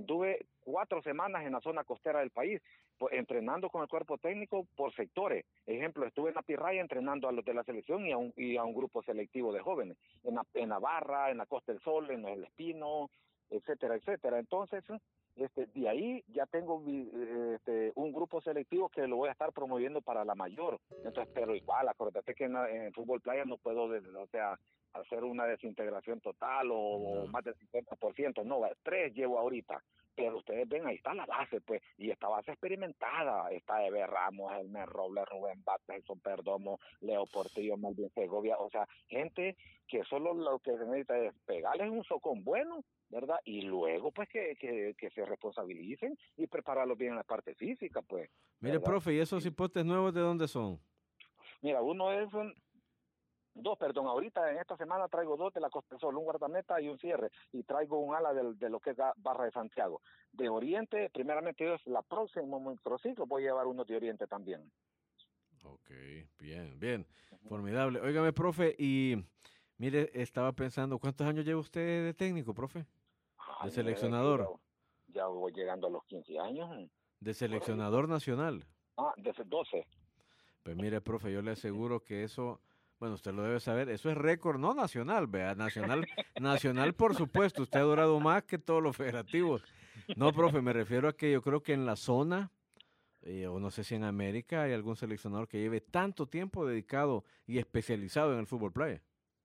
4 semanas en la zona costera del país, pues, entrenando con el cuerpo técnico por sectores. Ejemplo, estuve en la Pirraya entrenando a los de la selección y a un grupo selectivo de jóvenes. En Navarra, en la Costa del Sol, en el Espino, etcétera. Entonces, de ahí ya tengo un grupo selectivo que lo voy a estar promoviendo para la mayor. Entonces, pero igual, acuérdate que en fútbol playa no puedo, hacer una desintegración total o más del 50%, no, 3 llevo ahorita. Pero ustedes ven, ahí está la base, pues, y esta base experimentada, está Eber Ramos, Elmer Robles, Rubén Bates, Gelson Perdomo, Leo Portillo, Melvin Segovia, o sea, gente que solo lo que se necesita es pegarles un socón bueno, ¿verdad? Y luego, pues, que se responsabilicen y prepararlos bien en la parte física, pues. Mire, ¿verdad? profe, ¿y esos hipotes nuevos de dónde son? Mira, ahorita en esta semana traigo 2 de la Costa del Sol, un guardameta y un cierre, y traigo un ala de lo que es Barra de Santiago. De Oriente, primeramente Dios, la próxima microciclo voy a llevar unos de Oriente también. Ok, bien, formidable. Óigame, profe, y mire, estaba pensando, ¿cuántos años lleva usted de técnico, profe? ¿De seleccionador? Ya voy llegando a los 15 años. ¿De seleccionador nacional? Desde 12. Pues mire, profe, yo le aseguro que eso, bueno, usted lo debe saber, eso es récord, no nacional, vea, nacional por supuesto, usted ha durado más que todos los federativos. No, profe, me refiero a que yo creo que en la zona, o no sé si en América, hay algún seleccionador que lleve tanto tiempo dedicado y especializado en el fútbol playa.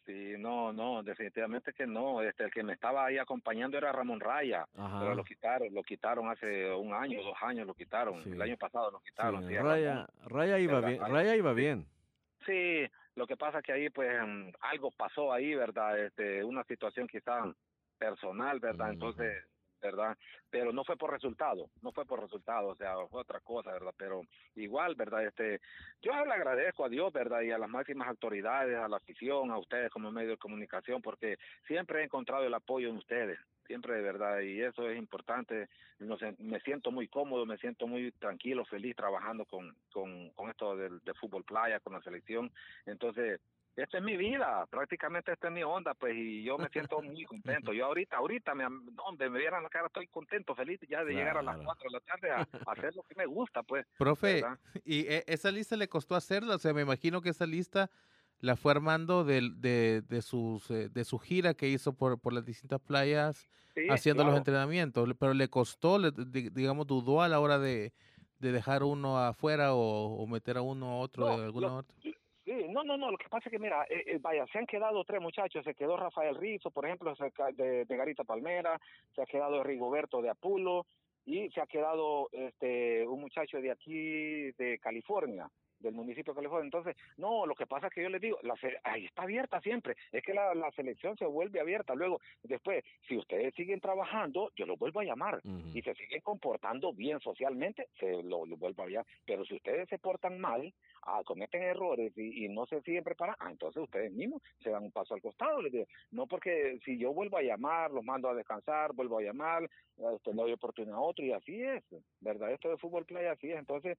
Sí, no, definitivamente que no. El que me estaba ahí acompañando era Ramón Raya, Ajá. pero lo quitaron hace 1 año, 2 años lo quitaron. Sí. El año pasado lo Sí, quitaron. Sí, a Raya, Ramón, Raya iba ¿verdad? bien, Raya iba Sí. bien. Sí, lo que pasa que ahí pues algo pasó ahí, ¿verdad? Una situación quizá personal, ¿verdad? Entonces, ¿verdad? Pero no fue por resultado, o sea, fue otra cosa, ¿verdad? Pero igual, ¿verdad? Yo le agradezco a Dios, ¿verdad? Y a las máximas autoridades, a la afición, a ustedes como medio de comunicación, porque siempre he encontrado el apoyo en ustedes. Siempre, de verdad, y eso es importante. Me siento muy cómodo, me siento muy tranquilo, feliz trabajando con esto de fútbol playa, con la selección. Entonces, esta es mi vida, prácticamente esta es mi onda, pues, y yo me siento muy contento. Yo ahorita, donde me vieran la cara, estoy contento, feliz ya de llegar a las 4 de la tarde a hacer lo que me gusta, pues. Profe, ¿verdad? ¿y esa lista le costó hacerla? O sea, me imagino que esa lista la fue armando de su gira que hizo por las distintas playas, Sí, haciendo los claro. entrenamientos, pero le costó, digamos, dudó a la hora de dejar uno afuera o meter a uno a otro No, de alguna otra. sí, no, lo que pasa es que mira, vaya, se han quedado 3 muchachos, se quedó Rafael Rizzo, por ejemplo, de Garita Palmera, se ha quedado Rigoberto de Apulo, y se ha quedado un muchacho de aquí, de California, del municipio de California. Entonces, no, lo que pasa es que yo les digo, ahí está abierta siempre, es que la selección se vuelve abierta. Luego, después, si ustedes siguen trabajando, yo los vuelvo a llamar, y se siguen comportando bien socialmente, lo vuelvo a llamar. Pero si ustedes se portan mal, cometen errores y no se siguen preparando, entonces ustedes mismos se dan un paso al costado. Les digo, no, porque si yo vuelvo a llamar, los mando a descansar, vuelvo a llamar, le doy oportunidad a otro, y así es, ¿verdad? Esto de fútbol playa así es. Entonces,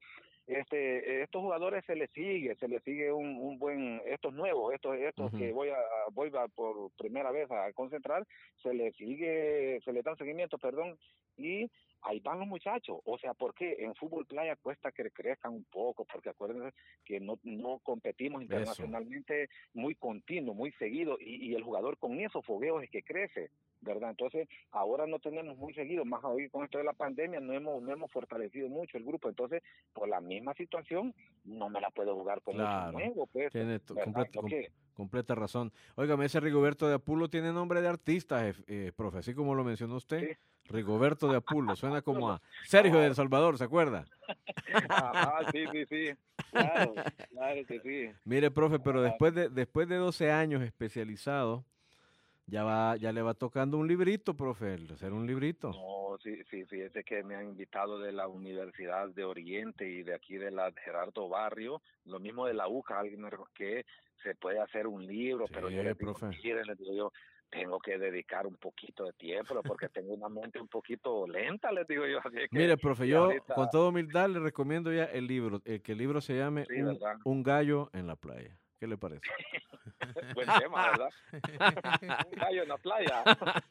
estos jugadores se les sigue un buen, estos nuevos, estos que voy por primera vez a concentrar, se les dan seguimiento, y ahí van los muchachos. O sea, porque en fútbol playa cuesta que crezcan un poco, porque acuérdense que no competimos internacionalmente muy continuo, muy seguido, y el jugador con esos fogueos es que crece, ¿verdad? Entonces, ahora no tenemos muy seguido, más hoy con esto de la pandemia no hemos fortalecido mucho el grupo. Entonces, por la misma situación, no me la puedo jugar con mucho nuevo, pues, Tiene ¿verdad? completa razón. Óigame, ese Rigoberto de Apulo tiene nombre de artista, profe, así como lo mencionó usted. Sí. Rigoberto de Apulo, suena como a Sergio de El Salvador, ¿se acuerda? Sí. Claro que sí. Mire, profe, pero después de 12 años especializado, ya le va tocando un librito, profe, hacer un librito. No, sí, fíjese que me han invitado de la Universidad de Oriente y de aquí de la Gerardo Barrio, lo mismo de la UCA, alguien me dijo que se puede hacer un libro, Sí, pero yo les digo, profe. miren, les digo yo, tengo que dedicar un poquito de tiempo, porque tengo una mente un poquito lenta, les digo yo. Así que, mire, profe, yo ahorita, con toda humildad le recomiendo ya el libro, que el libro se llame sí, ¿verdad? Un gallo en la playa. ¿Qué le parece? Buen tema, ¿verdad? Un gallo en la playa.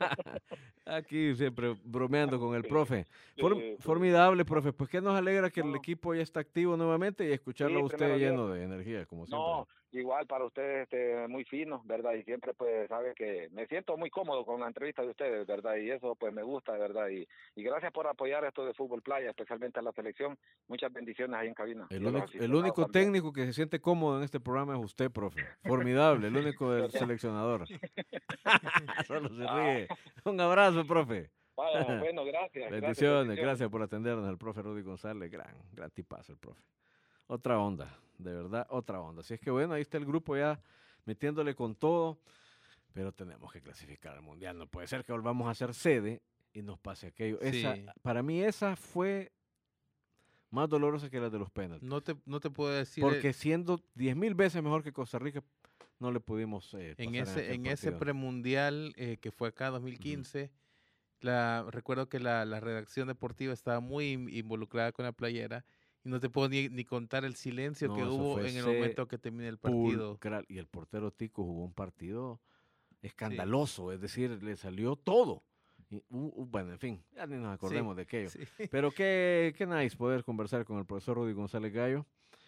Aquí siempre bromeando con el Sí, profe. sí. Formidable, profe. Pues que nos alegra que el equipo ya está activo nuevamente y escucharlo a usted primero Dios. lleno de energía, como siempre. No, igual para ustedes, muy fino, ¿verdad? Y siempre, pues, sabe que me siento muy cómodo con la entrevista de ustedes, ¿verdad? Y eso, pues, me gusta, ¿verdad? Y gracias por apoyar esto de fútbol playa, especialmente a la selección. Muchas bendias ahí en cabina. El único técnico que se siente cómodo en este programa es usted, profe. Formidable, el único del seleccionador. Solo se ríe. Un abrazo, profe. Vaya, bueno, gracias. Bendiciones, gracias por atendernos, el profe Rudy González. Gran tipazo el profe. Otra onda, de verdad, otra onda. Así es que bueno, ahí está el grupo ya metiéndole con todo, pero tenemos que clasificar al Mundial. No puede ser que volvamos a ser sede y nos pase aquello. Sí. Para mí esa fue más dolorosa que la de los penaltis. No te puedo decir. Porque siendo 10,000 veces mejor que Costa Rica, no le pudimos en ese premundial que fue acá 2015, recuerdo que la redacción deportiva estaba muy involucrada con la playera y no te puedo ni contar el silencio que hubo en el momento que termina el partido. Y el portero Tico jugó un partido escandaloso, es decir, le salió todo. Y, bueno, en fin, ya ni nos acordemos de aquello. Sí. Pero qué nice poder conversar con el profesor Rudy González Gallo.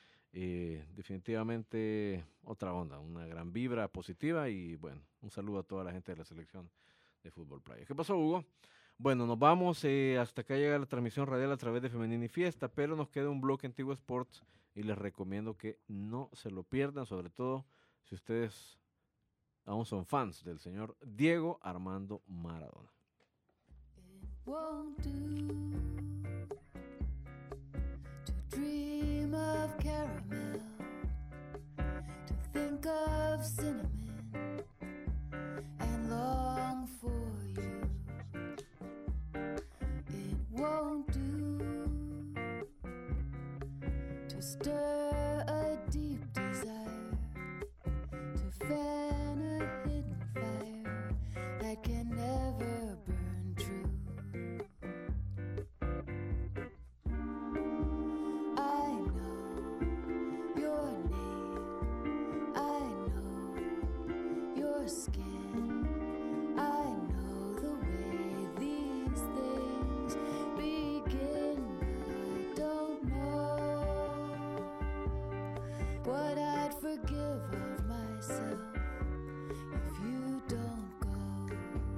Definitivamente otra onda, una gran vibra positiva y bueno, un saludo a toda la gente de la selección de fútbol playa. ¿Qué pasó, Hugo? Bueno, nos vamos, hasta acá llega la transmisión radial a través de Femenina y Fiesta, pero nos queda un bloque Antigua Sports y les recomiendo que no se lo pierdan, sobre todo si ustedes aún son fans del señor Diego Armando Maradona. Won't do to dream of caramel, to think of cinnamon and long for you. It won't do to stir a deep desire, to fan a hidden fire that can never burn true. I know your name, I know your skin, I know the way these things begin, but I don't know what I'd forgive of myself if you don't go.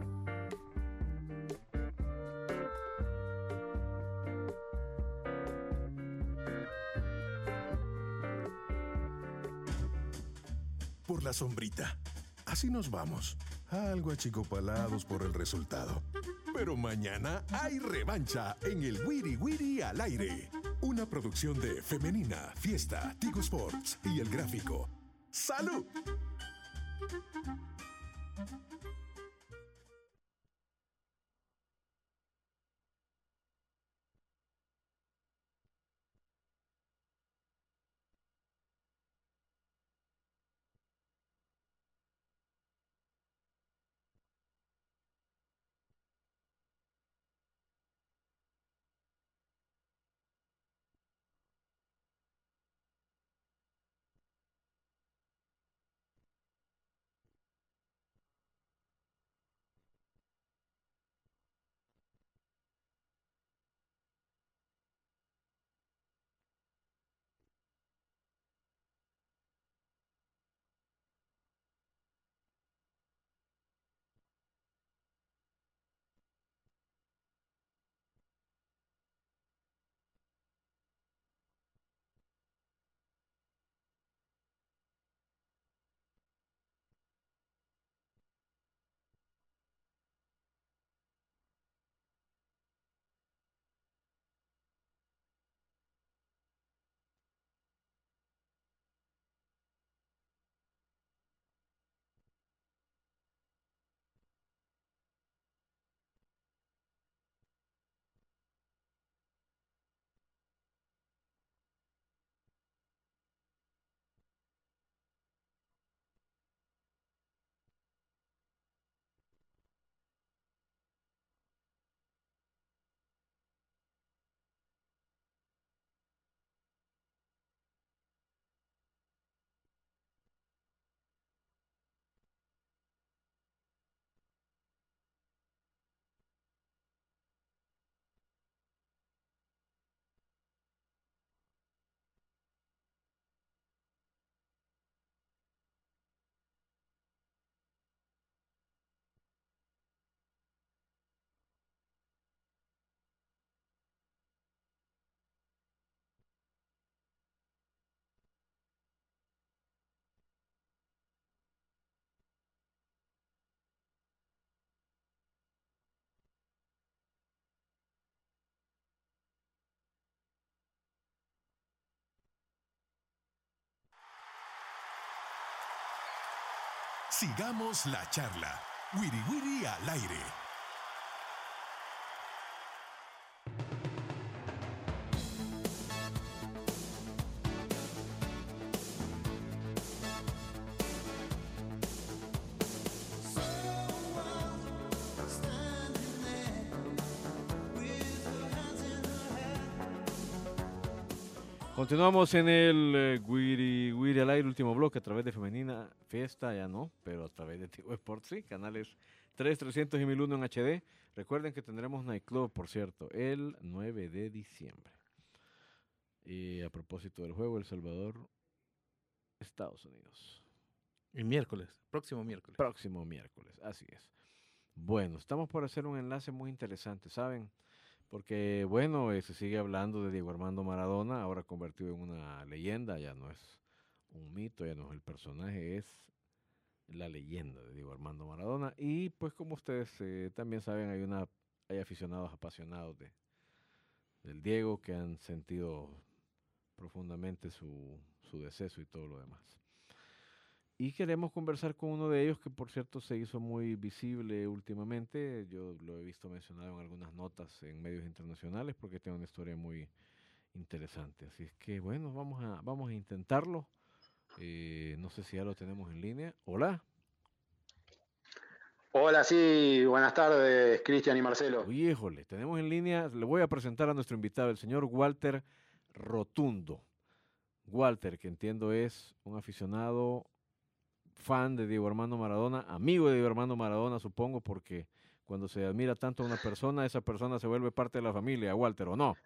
Por la sombrita. Así nos vamos. Algo achicopalados por el resultado. Pero mañana hay revancha en el Wiri Wiri al aire. Una producción de Femenina, Fiesta, Tigo Sports y El Gráfico. ¡Salud! Sigamos la charla. Wiri Wiri al aire. Continuamos en el Wiri Wiri al aire, último bloque a través de Femenina, Fiesta ya no, pero a través de Tigo Sports sí, canales 3, 300 y 1001 en HD. Recuerden que tendremos Nightclub, por cierto, el 9 de diciembre. Y a propósito del juego, El Salvador, Estados Unidos. El miércoles, próximo miércoles. Próximo miércoles, así es. Bueno, estamos por hacer un enlace muy interesante, ¿saben? Porque, bueno, se sigue hablando de Diego Armando Maradona, ahora convertido en una leyenda, ya no es un mito, ya no es el personaje, es la leyenda de Diego Armando Maradona. Y pues como ustedes también saben, hay aficionados apasionados del Diego que han sentido profundamente su deceso y todo lo demás. Y queremos conversar con uno de ellos que, por cierto, se hizo muy visible últimamente. Yo lo he visto mencionado en algunas notas en medios internacionales porque tiene una historia muy interesante. Así es que, bueno, vamos a intentarlo. No sé si ya lo tenemos en línea. Hola. Hola, sí, buenas tardes, Cristian y Marcelo. Oye, híjole, tenemos en línea, le voy a presentar a nuestro invitado, el señor Walter Rotundo. Walter, que entiendo es un aficionado fan de Diego Armando Maradona, amigo de Diego Armando Maradona, supongo, porque cuando se admira tanto a una persona, esa persona se vuelve parte de la familia, Walter, ¿o no?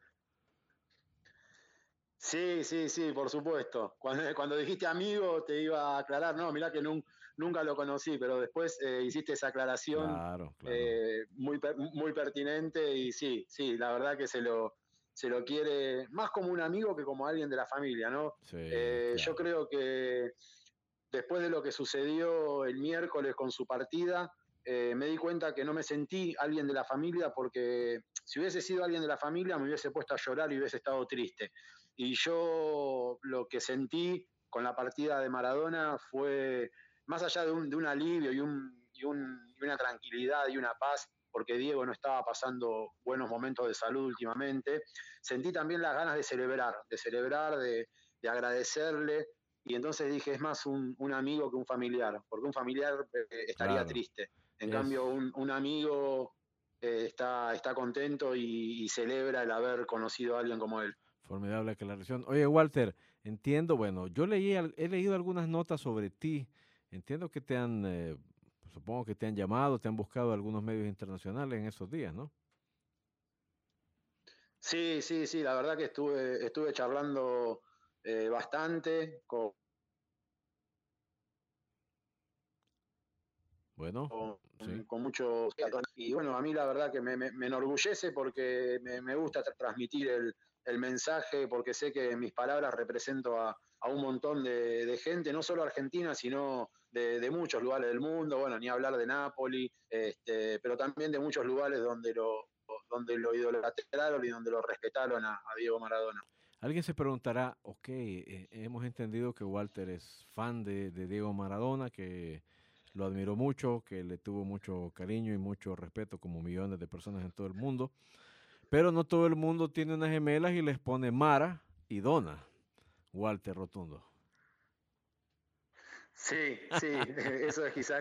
Sí, por supuesto. Cuando dijiste amigo, te iba a aclarar, no, mirá que nunca lo conocí, pero después hiciste esa aclaración Claro. muy pertinente y sí, la verdad que se lo quiere más como un amigo que como alguien de la familia, ¿no? Sí, Yo claro. creo que después de lo que sucedió el miércoles con su partida, me di cuenta que no me sentí alguien de la familia porque si hubiese sido alguien de la familia me hubiese puesto a llorar y hubiese estado triste. Y yo lo que sentí con la partida de Maradona fue, más allá de un alivio y una tranquilidad y una paz, porque Diego no estaba pasando buenos momentos de salud últimamente, sentí también las ganas de celebrar, de agradecerle, y entonces dije, es más un amigo que un familiar, porque un familiar estaría Claro. triste. En Es cambio, un amigo está contento y celebra el haber conocido a alguien como él. formidable aclaración. Oye, Walter, entiendo, bueno, he leído algunas notas sobre ti. Entiendo que supongo que te han llamado, te han buscado algunos medios internacionales en esos días, ¿no? Sí, la verdad que estuve charlando bastante Bueno, sí, con muchos. Y bueno, a mí la verdad que me enorgullece porque me gusta transmitir el mensaje, porque sé que en mis palabras represento a un montón de gente, no solo argentina, sino de muchos lugares del mundo, bueno, ni hablar de Nápoli, pero también de muchos lugares donde lo idolatraron y donde lo respetaron a Diego Maradona. alguien se preguntará, ok, hemos entendido que Walter es fan de Diego Maradona, que lo admiró mucho, que le tuvo mucho cariño y mucho respeto como millones de personas en todo el mundo, pero no todo el mundo tiene unas gemelas y les pone Mara y Donna, Walter Rotundo. Sí, eso es quizás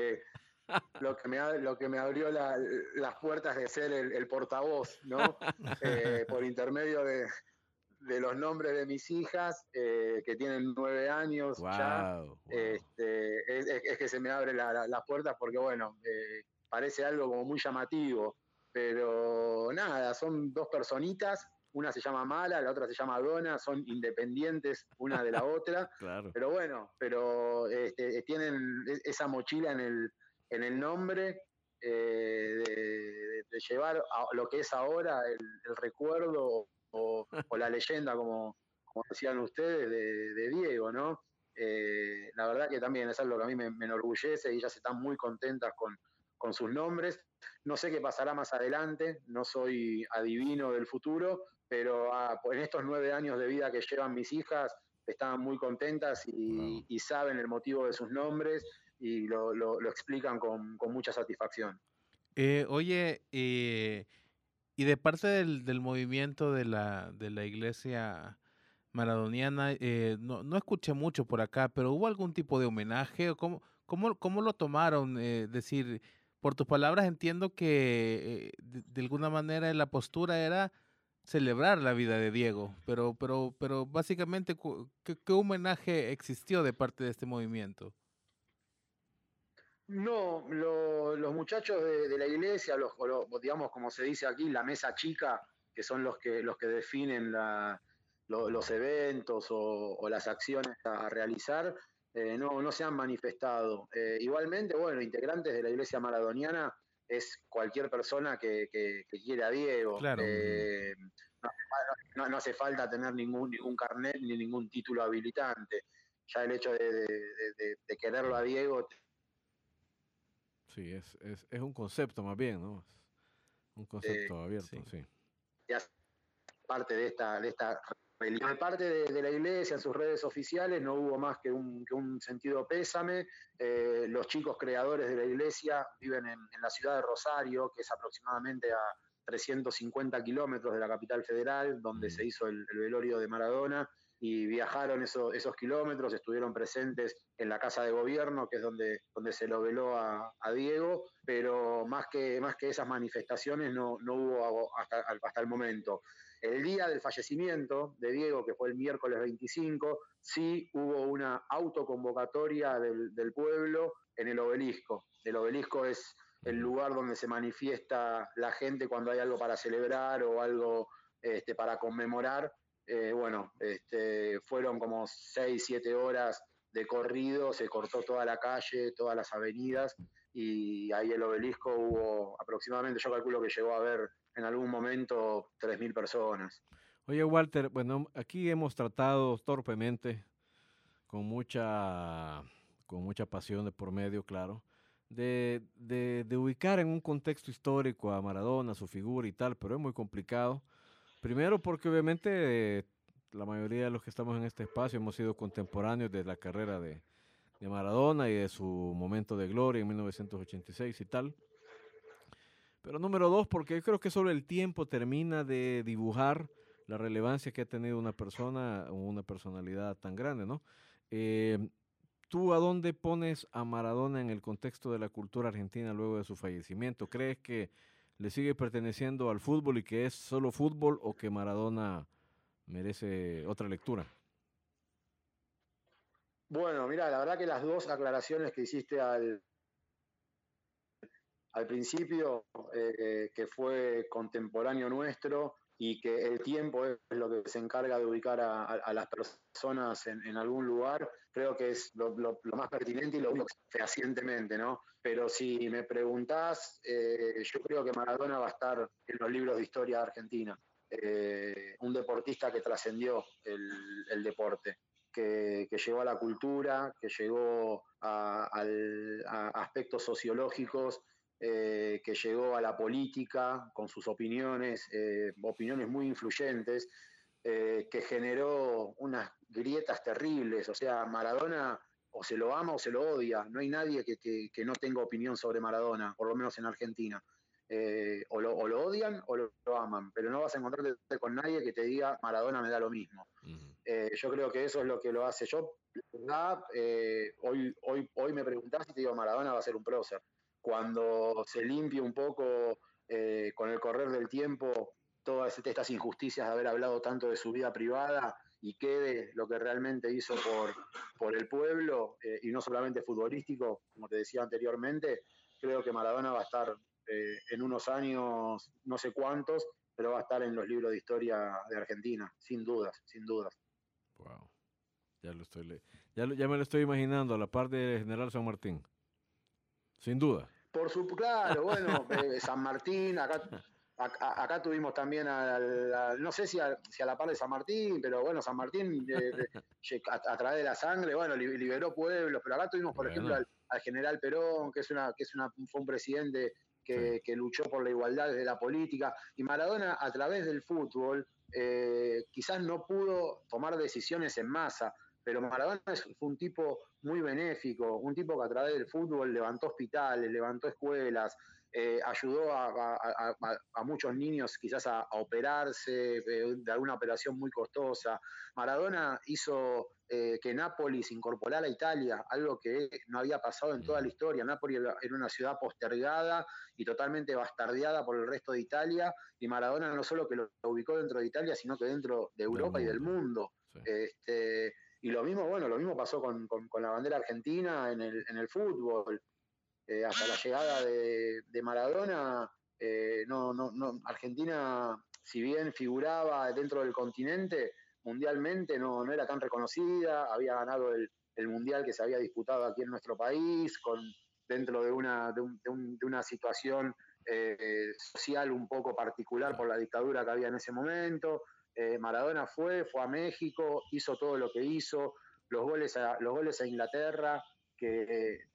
lo que me abrió las puertas de ser el portavoz, ¿no? Por intermedio de los nombres de mis hijas, que tienen 9 años ya, Wow. es que se me abren las puertas porque, bueno, parece algo como muy llamativo, pero nada, son dos personitas, una se llama Mala, la otra se llama Donna, son independientes una de la otra, Claro. pero bueno, tienen esa mochila en el nombre, de llevar a lo que es ahora el recuerdo o la leyenda, como decían ustedes, de Diego, ¿no? La verdad que también es algo que a mí me enorgullece y ellas están muy contentas con sus nombres. No sé qué pasará más adelante, no soy adivino del futuro, pero en estos 9 años de vida que llevan mis hijas, están muy contentas Wow. y saben el motivo de sus nombres y lo explican con mucha satisfacción. Oye, y de parte del movimiento de la iglesia maradoniana, no escuché mucho por acá, pero ¿hubo algún tipo de homenaje? ¿O cómo lo tomaron? Decir, por tus palabras entiendo que de alguna manera la postura era celebrar la vida de Diego, pero básicamente, ¿qué homenaje existió de parte de este movimiento? No, los muchachos de la iglesia, digamos como se dice aquí, la mesa chica, que son los que definen los eventos o las acciones a realizar, no se han manifestado. Igualmente, bueno, integrantes de la iglesia maradoniana es cualquier persona que quiere a Diego. Claro. No hace falta tener ningún carnet ni ningún título habilitante. Ya el hecho de quererlo a Diego Sí, es un concepto más bien, ¿no? Un concepto abierto, sí. Ya parte de esta religión. De parte de la iglesia, en sus redes oficiales, no hubo más que un sentido pésame. Los chicos creadores de la iglesia viven en la ciudad de Rosario, que es aproximadamente a 350 kilómetros de la capital federal, donde se hizo el velorio de Maradona, y viajaron esos kilómetros, estuvieron presentes en la Casa de Gobierno, que es donde se lo veló a Diego, pero más que esas manifestaciones no hubo hasta el momento. El día del fallecimiento de Diego, que fue el miércoles 25, sí hubo una autoconvocatoria del pueblo en el obelisco. El obelisco es el lugar donde se manifiesta la gente cuando hay algo para celebrar o algo para conmemorar. Fueron como 6, 7 horas de corrido, se cortó toda la calle, todas las avenidas, y ahí el obelisco hubo aproximadamente, yo calculo que llegó a haber en algún momento 3.000 personas. Oye, Walter, bueno, aquí hemos tratado torpemente, con mucha pasión de por medio, claro, de ubicar en un contexto histórico a Maradona, su figura y tal, pero es muy complicado. Primero porque obviamente la mayoría de los que estamos en este espacio hemos sido contemporáneos de la carrera de Maradona y de su momento de gloria en 1986 y tal. Pero número dos, porque yo creo que solo el tiempo termina de dibujar la relevancia que ha tenido una persona o una personalidad tan grande, ¿no? ¿Tú a dónde pones a Maradona en el contexto de la cultura argentina luego de su fallecimiento? ¿Crees que le sigue perteneciendo al fútbol y que es solo fútbol, o que Maradona merece otra lectura? Bueno, mira, la verdad que las dos aclaraciones que hiciste al principio, que fue contemporáneo nuestro y que el tiempo es lo que se encarga de ubicar a las personas en algún lugar, creo que es lo más pertinente y lo único fehacientemente, ¿no? Pero si me preguntás, yo creo que Maradona va a estar en los libros de historia de Argentina. Un deportista que trascendió el deporte, que llegó a la cultura, que llegó a aspectos sociológicos, que llegó a la política con sus opiniones muy influyentes, que generó unas grietas terribles. O sea, Maradona o se lo ama o se lo odia. No hay nadie que no tenga opinión sobre Maradona, por lo menos en Argentina. O lo odian o lo aman, pero no vas a encontrarte con nadie que te diga Maradona me da lo mismo. Yo creo que eso es lo que lo hace. Yo, la verdad, hoy me preguntás y te digo Maradona va a ser un prócer. Cuando se limpie un poco con el correr del tiempo todas estas injusticias de haber hablado tanto de su vida privada y quede lo que realmente hizo por el pueblo, y no solamente futbolístico, como te decía anteriormente, creo que Maradona va a estar en unos años, no sé cuántos, pero va a estar en los libros de historia de Argentina, sin dudas, sin dudas. Wow. Ya me lo estoy imaginando a la par de General San Martín. Sin duda. Claro, bueno, San Martín, acá tuvimos también no sé si a la par de San Martín, pero bueno, San Martín a través de la sangre, bueno, liberó pueblos, pero acá tuvimos, por ejemplo, al general Perón, que fue un presidente que luchó por la igualdad desde la política, y Maradona a través del fútbol quizás no pudo tomar decisiones en masa, pero Maradona fue un tipo muy benéfico, un tipo que a través del fútbol levantó hospitales, levantó escuelas, ayudó a muchos niños quizás a operarse de alguna operación muy costosa. Maradona hizo que Nápoles incorporara a Italia, algo que no había pasado en toda la historia. Nápoles era una ciudad postergada y totalmente bastardeada por el resto de Italia, y Maradona no solo que lo ubicó dentro de Italia, sino que dentro de Europa y del mundo. Sí. Y lo mismo pasó con la bandera argentina en el fútbol. Hasta la llegada de Maradona, Argentina, si bien figuraba dentro del continente, mundialmente no era tan reconocida. Había ganado el mundial que se había disputado aquí en nuestro país, dentro de una situación social un poco particular por la dictadura que había en ese momento. Maradona fue a México, hizo todo lo que hizo, los goles a Inglaterra, que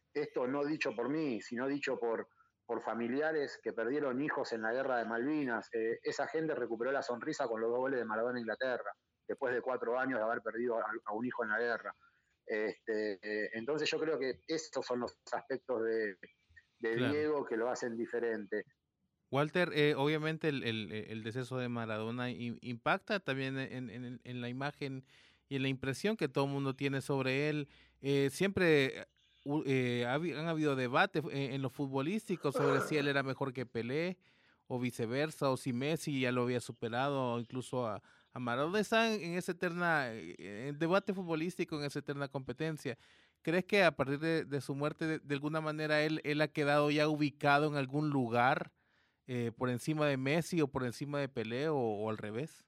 esto no dicho por mí, sino dicho por familiares que perdieron hijos en la guerra de Malvinas. Esa gente recuperó la sonrisa con los 2 goles de Maradona a Inglaterra, después de 4 años de haber perdido a un hijo en la guerra. Entonces yo creo que estos son los aspectos de Claro. Diego que lo hacen diferente. Walter, obviamente el deceso de Maradona impacta también en la imagen y en la impresión que todo el mundo tiene sobre él. Siempre han habido debates en lo futbolístico sobre si él era mejor que Pelé o viceversa, o si Messi ya lo había superado, o incluso a Maradona. Están en esa eterna debate futbolístico, en esa eterna competencia. ¿Crees que a partir de su muerte, de alguna manera, él ha quedado ya ubicado en algún lugar? ¿Por encima de Messi o por encima de Pelé o al revés?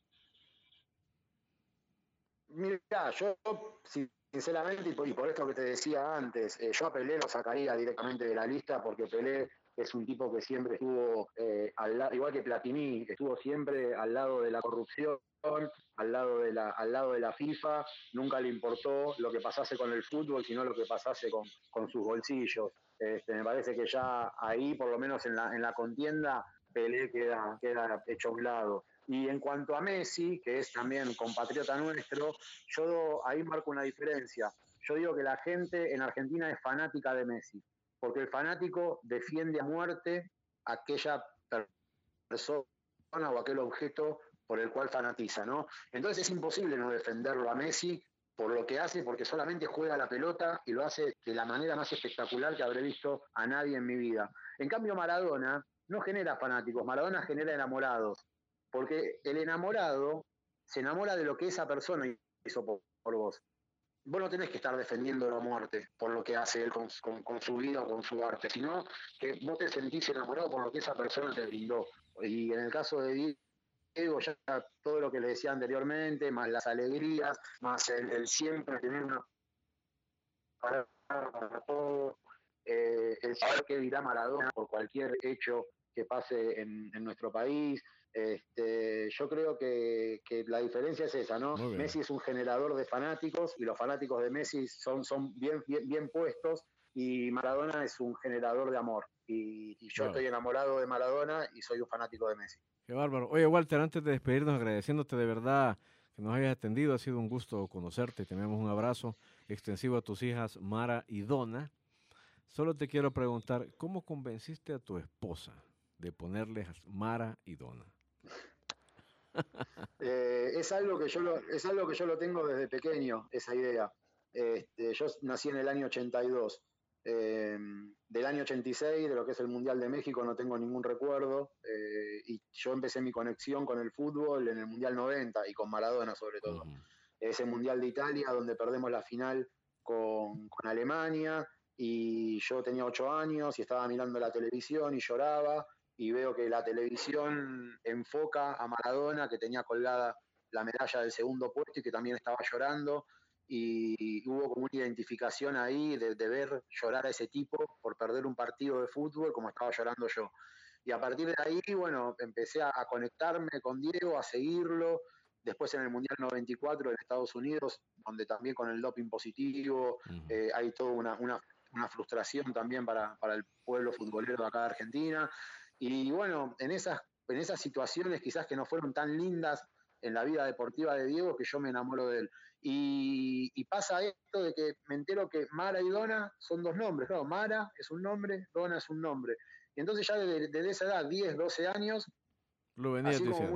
Mira, yo sinceramente, y por esto que te decía antes, yo a Pelé lo sacaría directamente de la lista porque Pelé es un tipo que siempre estuvo, igual que Platini, estuvo siempre al lado de la corrupción, al lado de la FIFA, nunca le importó lo que pasase con el fútbol, sino lo que pasase con sus bolsillos. Me parece que ya ahí, por lo menos en la contienda, Pelé queda hecho a un lado. Y en cuanto a Messi, que es también compatriota nuestro, yo ahí marco una diferencia. Yo digo que la gente en Argentina es fanática de Messi, porque el fanático defiende a muerte aquella persona o aquel objeto por el cual fanatiza, ¿no? Entonces es imposible no defenderlo a Messi por lo que hace, porque solamente juega la pelota y lo hace de la manera más espectacular que habré visto a nadie en mi vida. En cambio, Maradona no genera fanáticos, Maradona genera enamorados, porque el enamorado se enamora de lo que esa persona hizo por vos. Vos no tenés que estar defendiendo la muerte por lo que hace él con su vida o con su arte, sino que vos te sentís enamorado por lo que esa persona te brindó. Y en el caso de Diego, ya todo lo que les decía anteriormente, más las alegrías, más el siempre tener una palabra para todo, el saber qué dirá Maradona por cualquier hecho que pase en nuestro país. Yo creo que la diferencia es esa, ¿no? Messi es un generador de fanáticos y los fanáticos de Messi son bien puestos, y Maradona es un generador de amor. Y yo estoy enamorado de Maradona y soy un fanático de Messi. Qué bárbaro. Oye, Walter, antes de despedirnos, agradeciéndote de verdad que nos hayas atendido, ha sido un gusto conocerte. Te enviamos un abrazo extensivo a tus hijas Mara y Donna. Solo te quiero preguntar, ¿cómo convenciste a tu esposa de ponerles Mara y Donna? Es algo que yo lo tengo desde pequeño, esa idea. Yo nací en el año 82. Del año 86, de lo que es el Mundial de México, no tengo ningún recuerdo. Y yo empecé mi conexión con el fútbol en el Mundial 90 y con Maradona sobre todo. Ese Mundial de Italia donde perdemos la final con Alemania, y yo tenía 8 años y estaba mirando la televisión y lloraba, y veo que la televisión enfoca a Maradona, que tenía colgada la medalla del segundo puesto y que también estaba llorando, y hubo como una identificación ahí de ver llorar a ese tipo por perder un partido de fútbol como estaba llorando yo. Y a partir de ahí, bueno, empecé a conectarme con Diego, a seguirlo. Después en el Mundial 94 en Estados Unidos, donde también con el doping positivo, hay toda una frustración también para el pueblo futbolero de acá de Argentina. Y bueno, en esas situaciones quizás que no fueron tan lindas en la vida deportiva de Diego, que yo me enamoro de él. Y pasa esto de que me entero que Mara y Donna son 2 nombres, claro, Mara es un nombre, Donna es un nombre. Y entonces ya desde esa edad, 10, 12 años, lo venías así diciendo.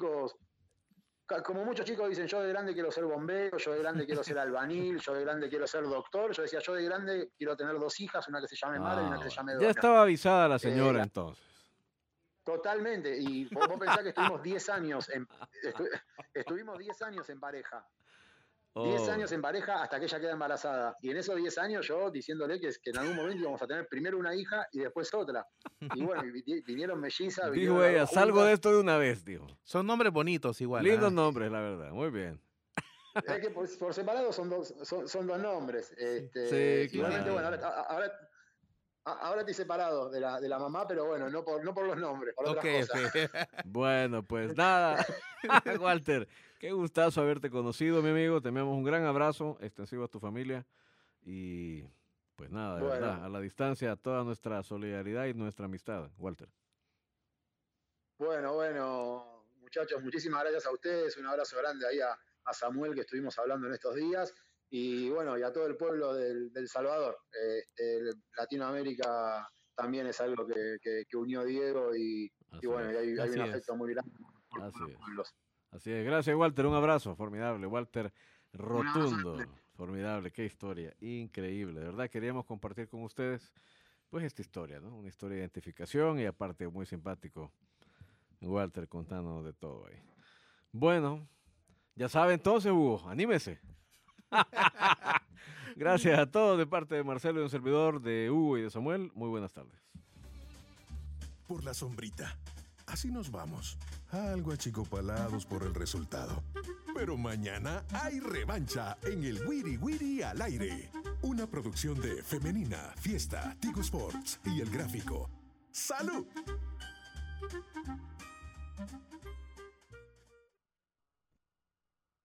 Como muchos chicos dicen, yo de grande quiero ser bombero, yo de grande quiero ser albañil, yo de grande quiero ser doctor, yo decía, yo de grande quiero tener 2 hijas, una que se llame Mara y una que se llame Donna. Ya estaba avisada la señora entonces. Totalmente, y vos pensás que estuvimos 10 años estuvimos 10 años en pareja. 10 años en pareja hasta que ella queda embarazada. Y en esos 10 años yo diciéndole que en algún momento íbamos a tener primero una hija y después otra. Y bueno, vinieron mellizas. Dijo ella, salgo de esto de una vez, dijo. Son nombres bonitos igual. Lindos nombres, la verdad. Muy bien. Es que por separado son dos nombres. Sí, igualmente, claro. bueno, ahora estoy separado de la mamá, pero bueno, no por los nombres, por otras cosas. Bueno, pues nada. Walter, qué gustazo haberte conocido, mi amigo. Te enviamos un gran abrazo extensivo a tu familia y Pues nada, de Bueno. verdad, a la distancia, toda nuestra solidaridad y nuestra amistad, Walter. Bueno, muchachos, muchísimas gracias a ustedes. Un abrazo grande ahí a Samuel, que estuvimos hablando en estos días. Y bueno, y a todo el pueblo del Salvador. Latinoamérica también es algo que unió Diego y bueno, y hay un afecto muy grande por Así los es. pueblos. Así es. Gracias, Walter. Un abrazo. Formidable. Walter Rotundo. Formidable. Qué historia. Increíble. De verdad, queríamos compartir con ustedes pues esta historia, ¿no? Una historia de identificación y aparte muy simpático. Walter contando de todo ahí. Bueno, ya sabe entonces, Hugo. Anímese. Gracias a todos de parte de Marcelo y un servidor, de Hugo y de Samuel. Muy buenas tardes. Por la sombrita. Así nos vamos. Algo achicopalados por el resultado. Pero mañana hay revancha en el Wiri Wiri al aire. Una producción de Femenina, Fiesta, Tigo Sports y El Gráfico. ¡Salud!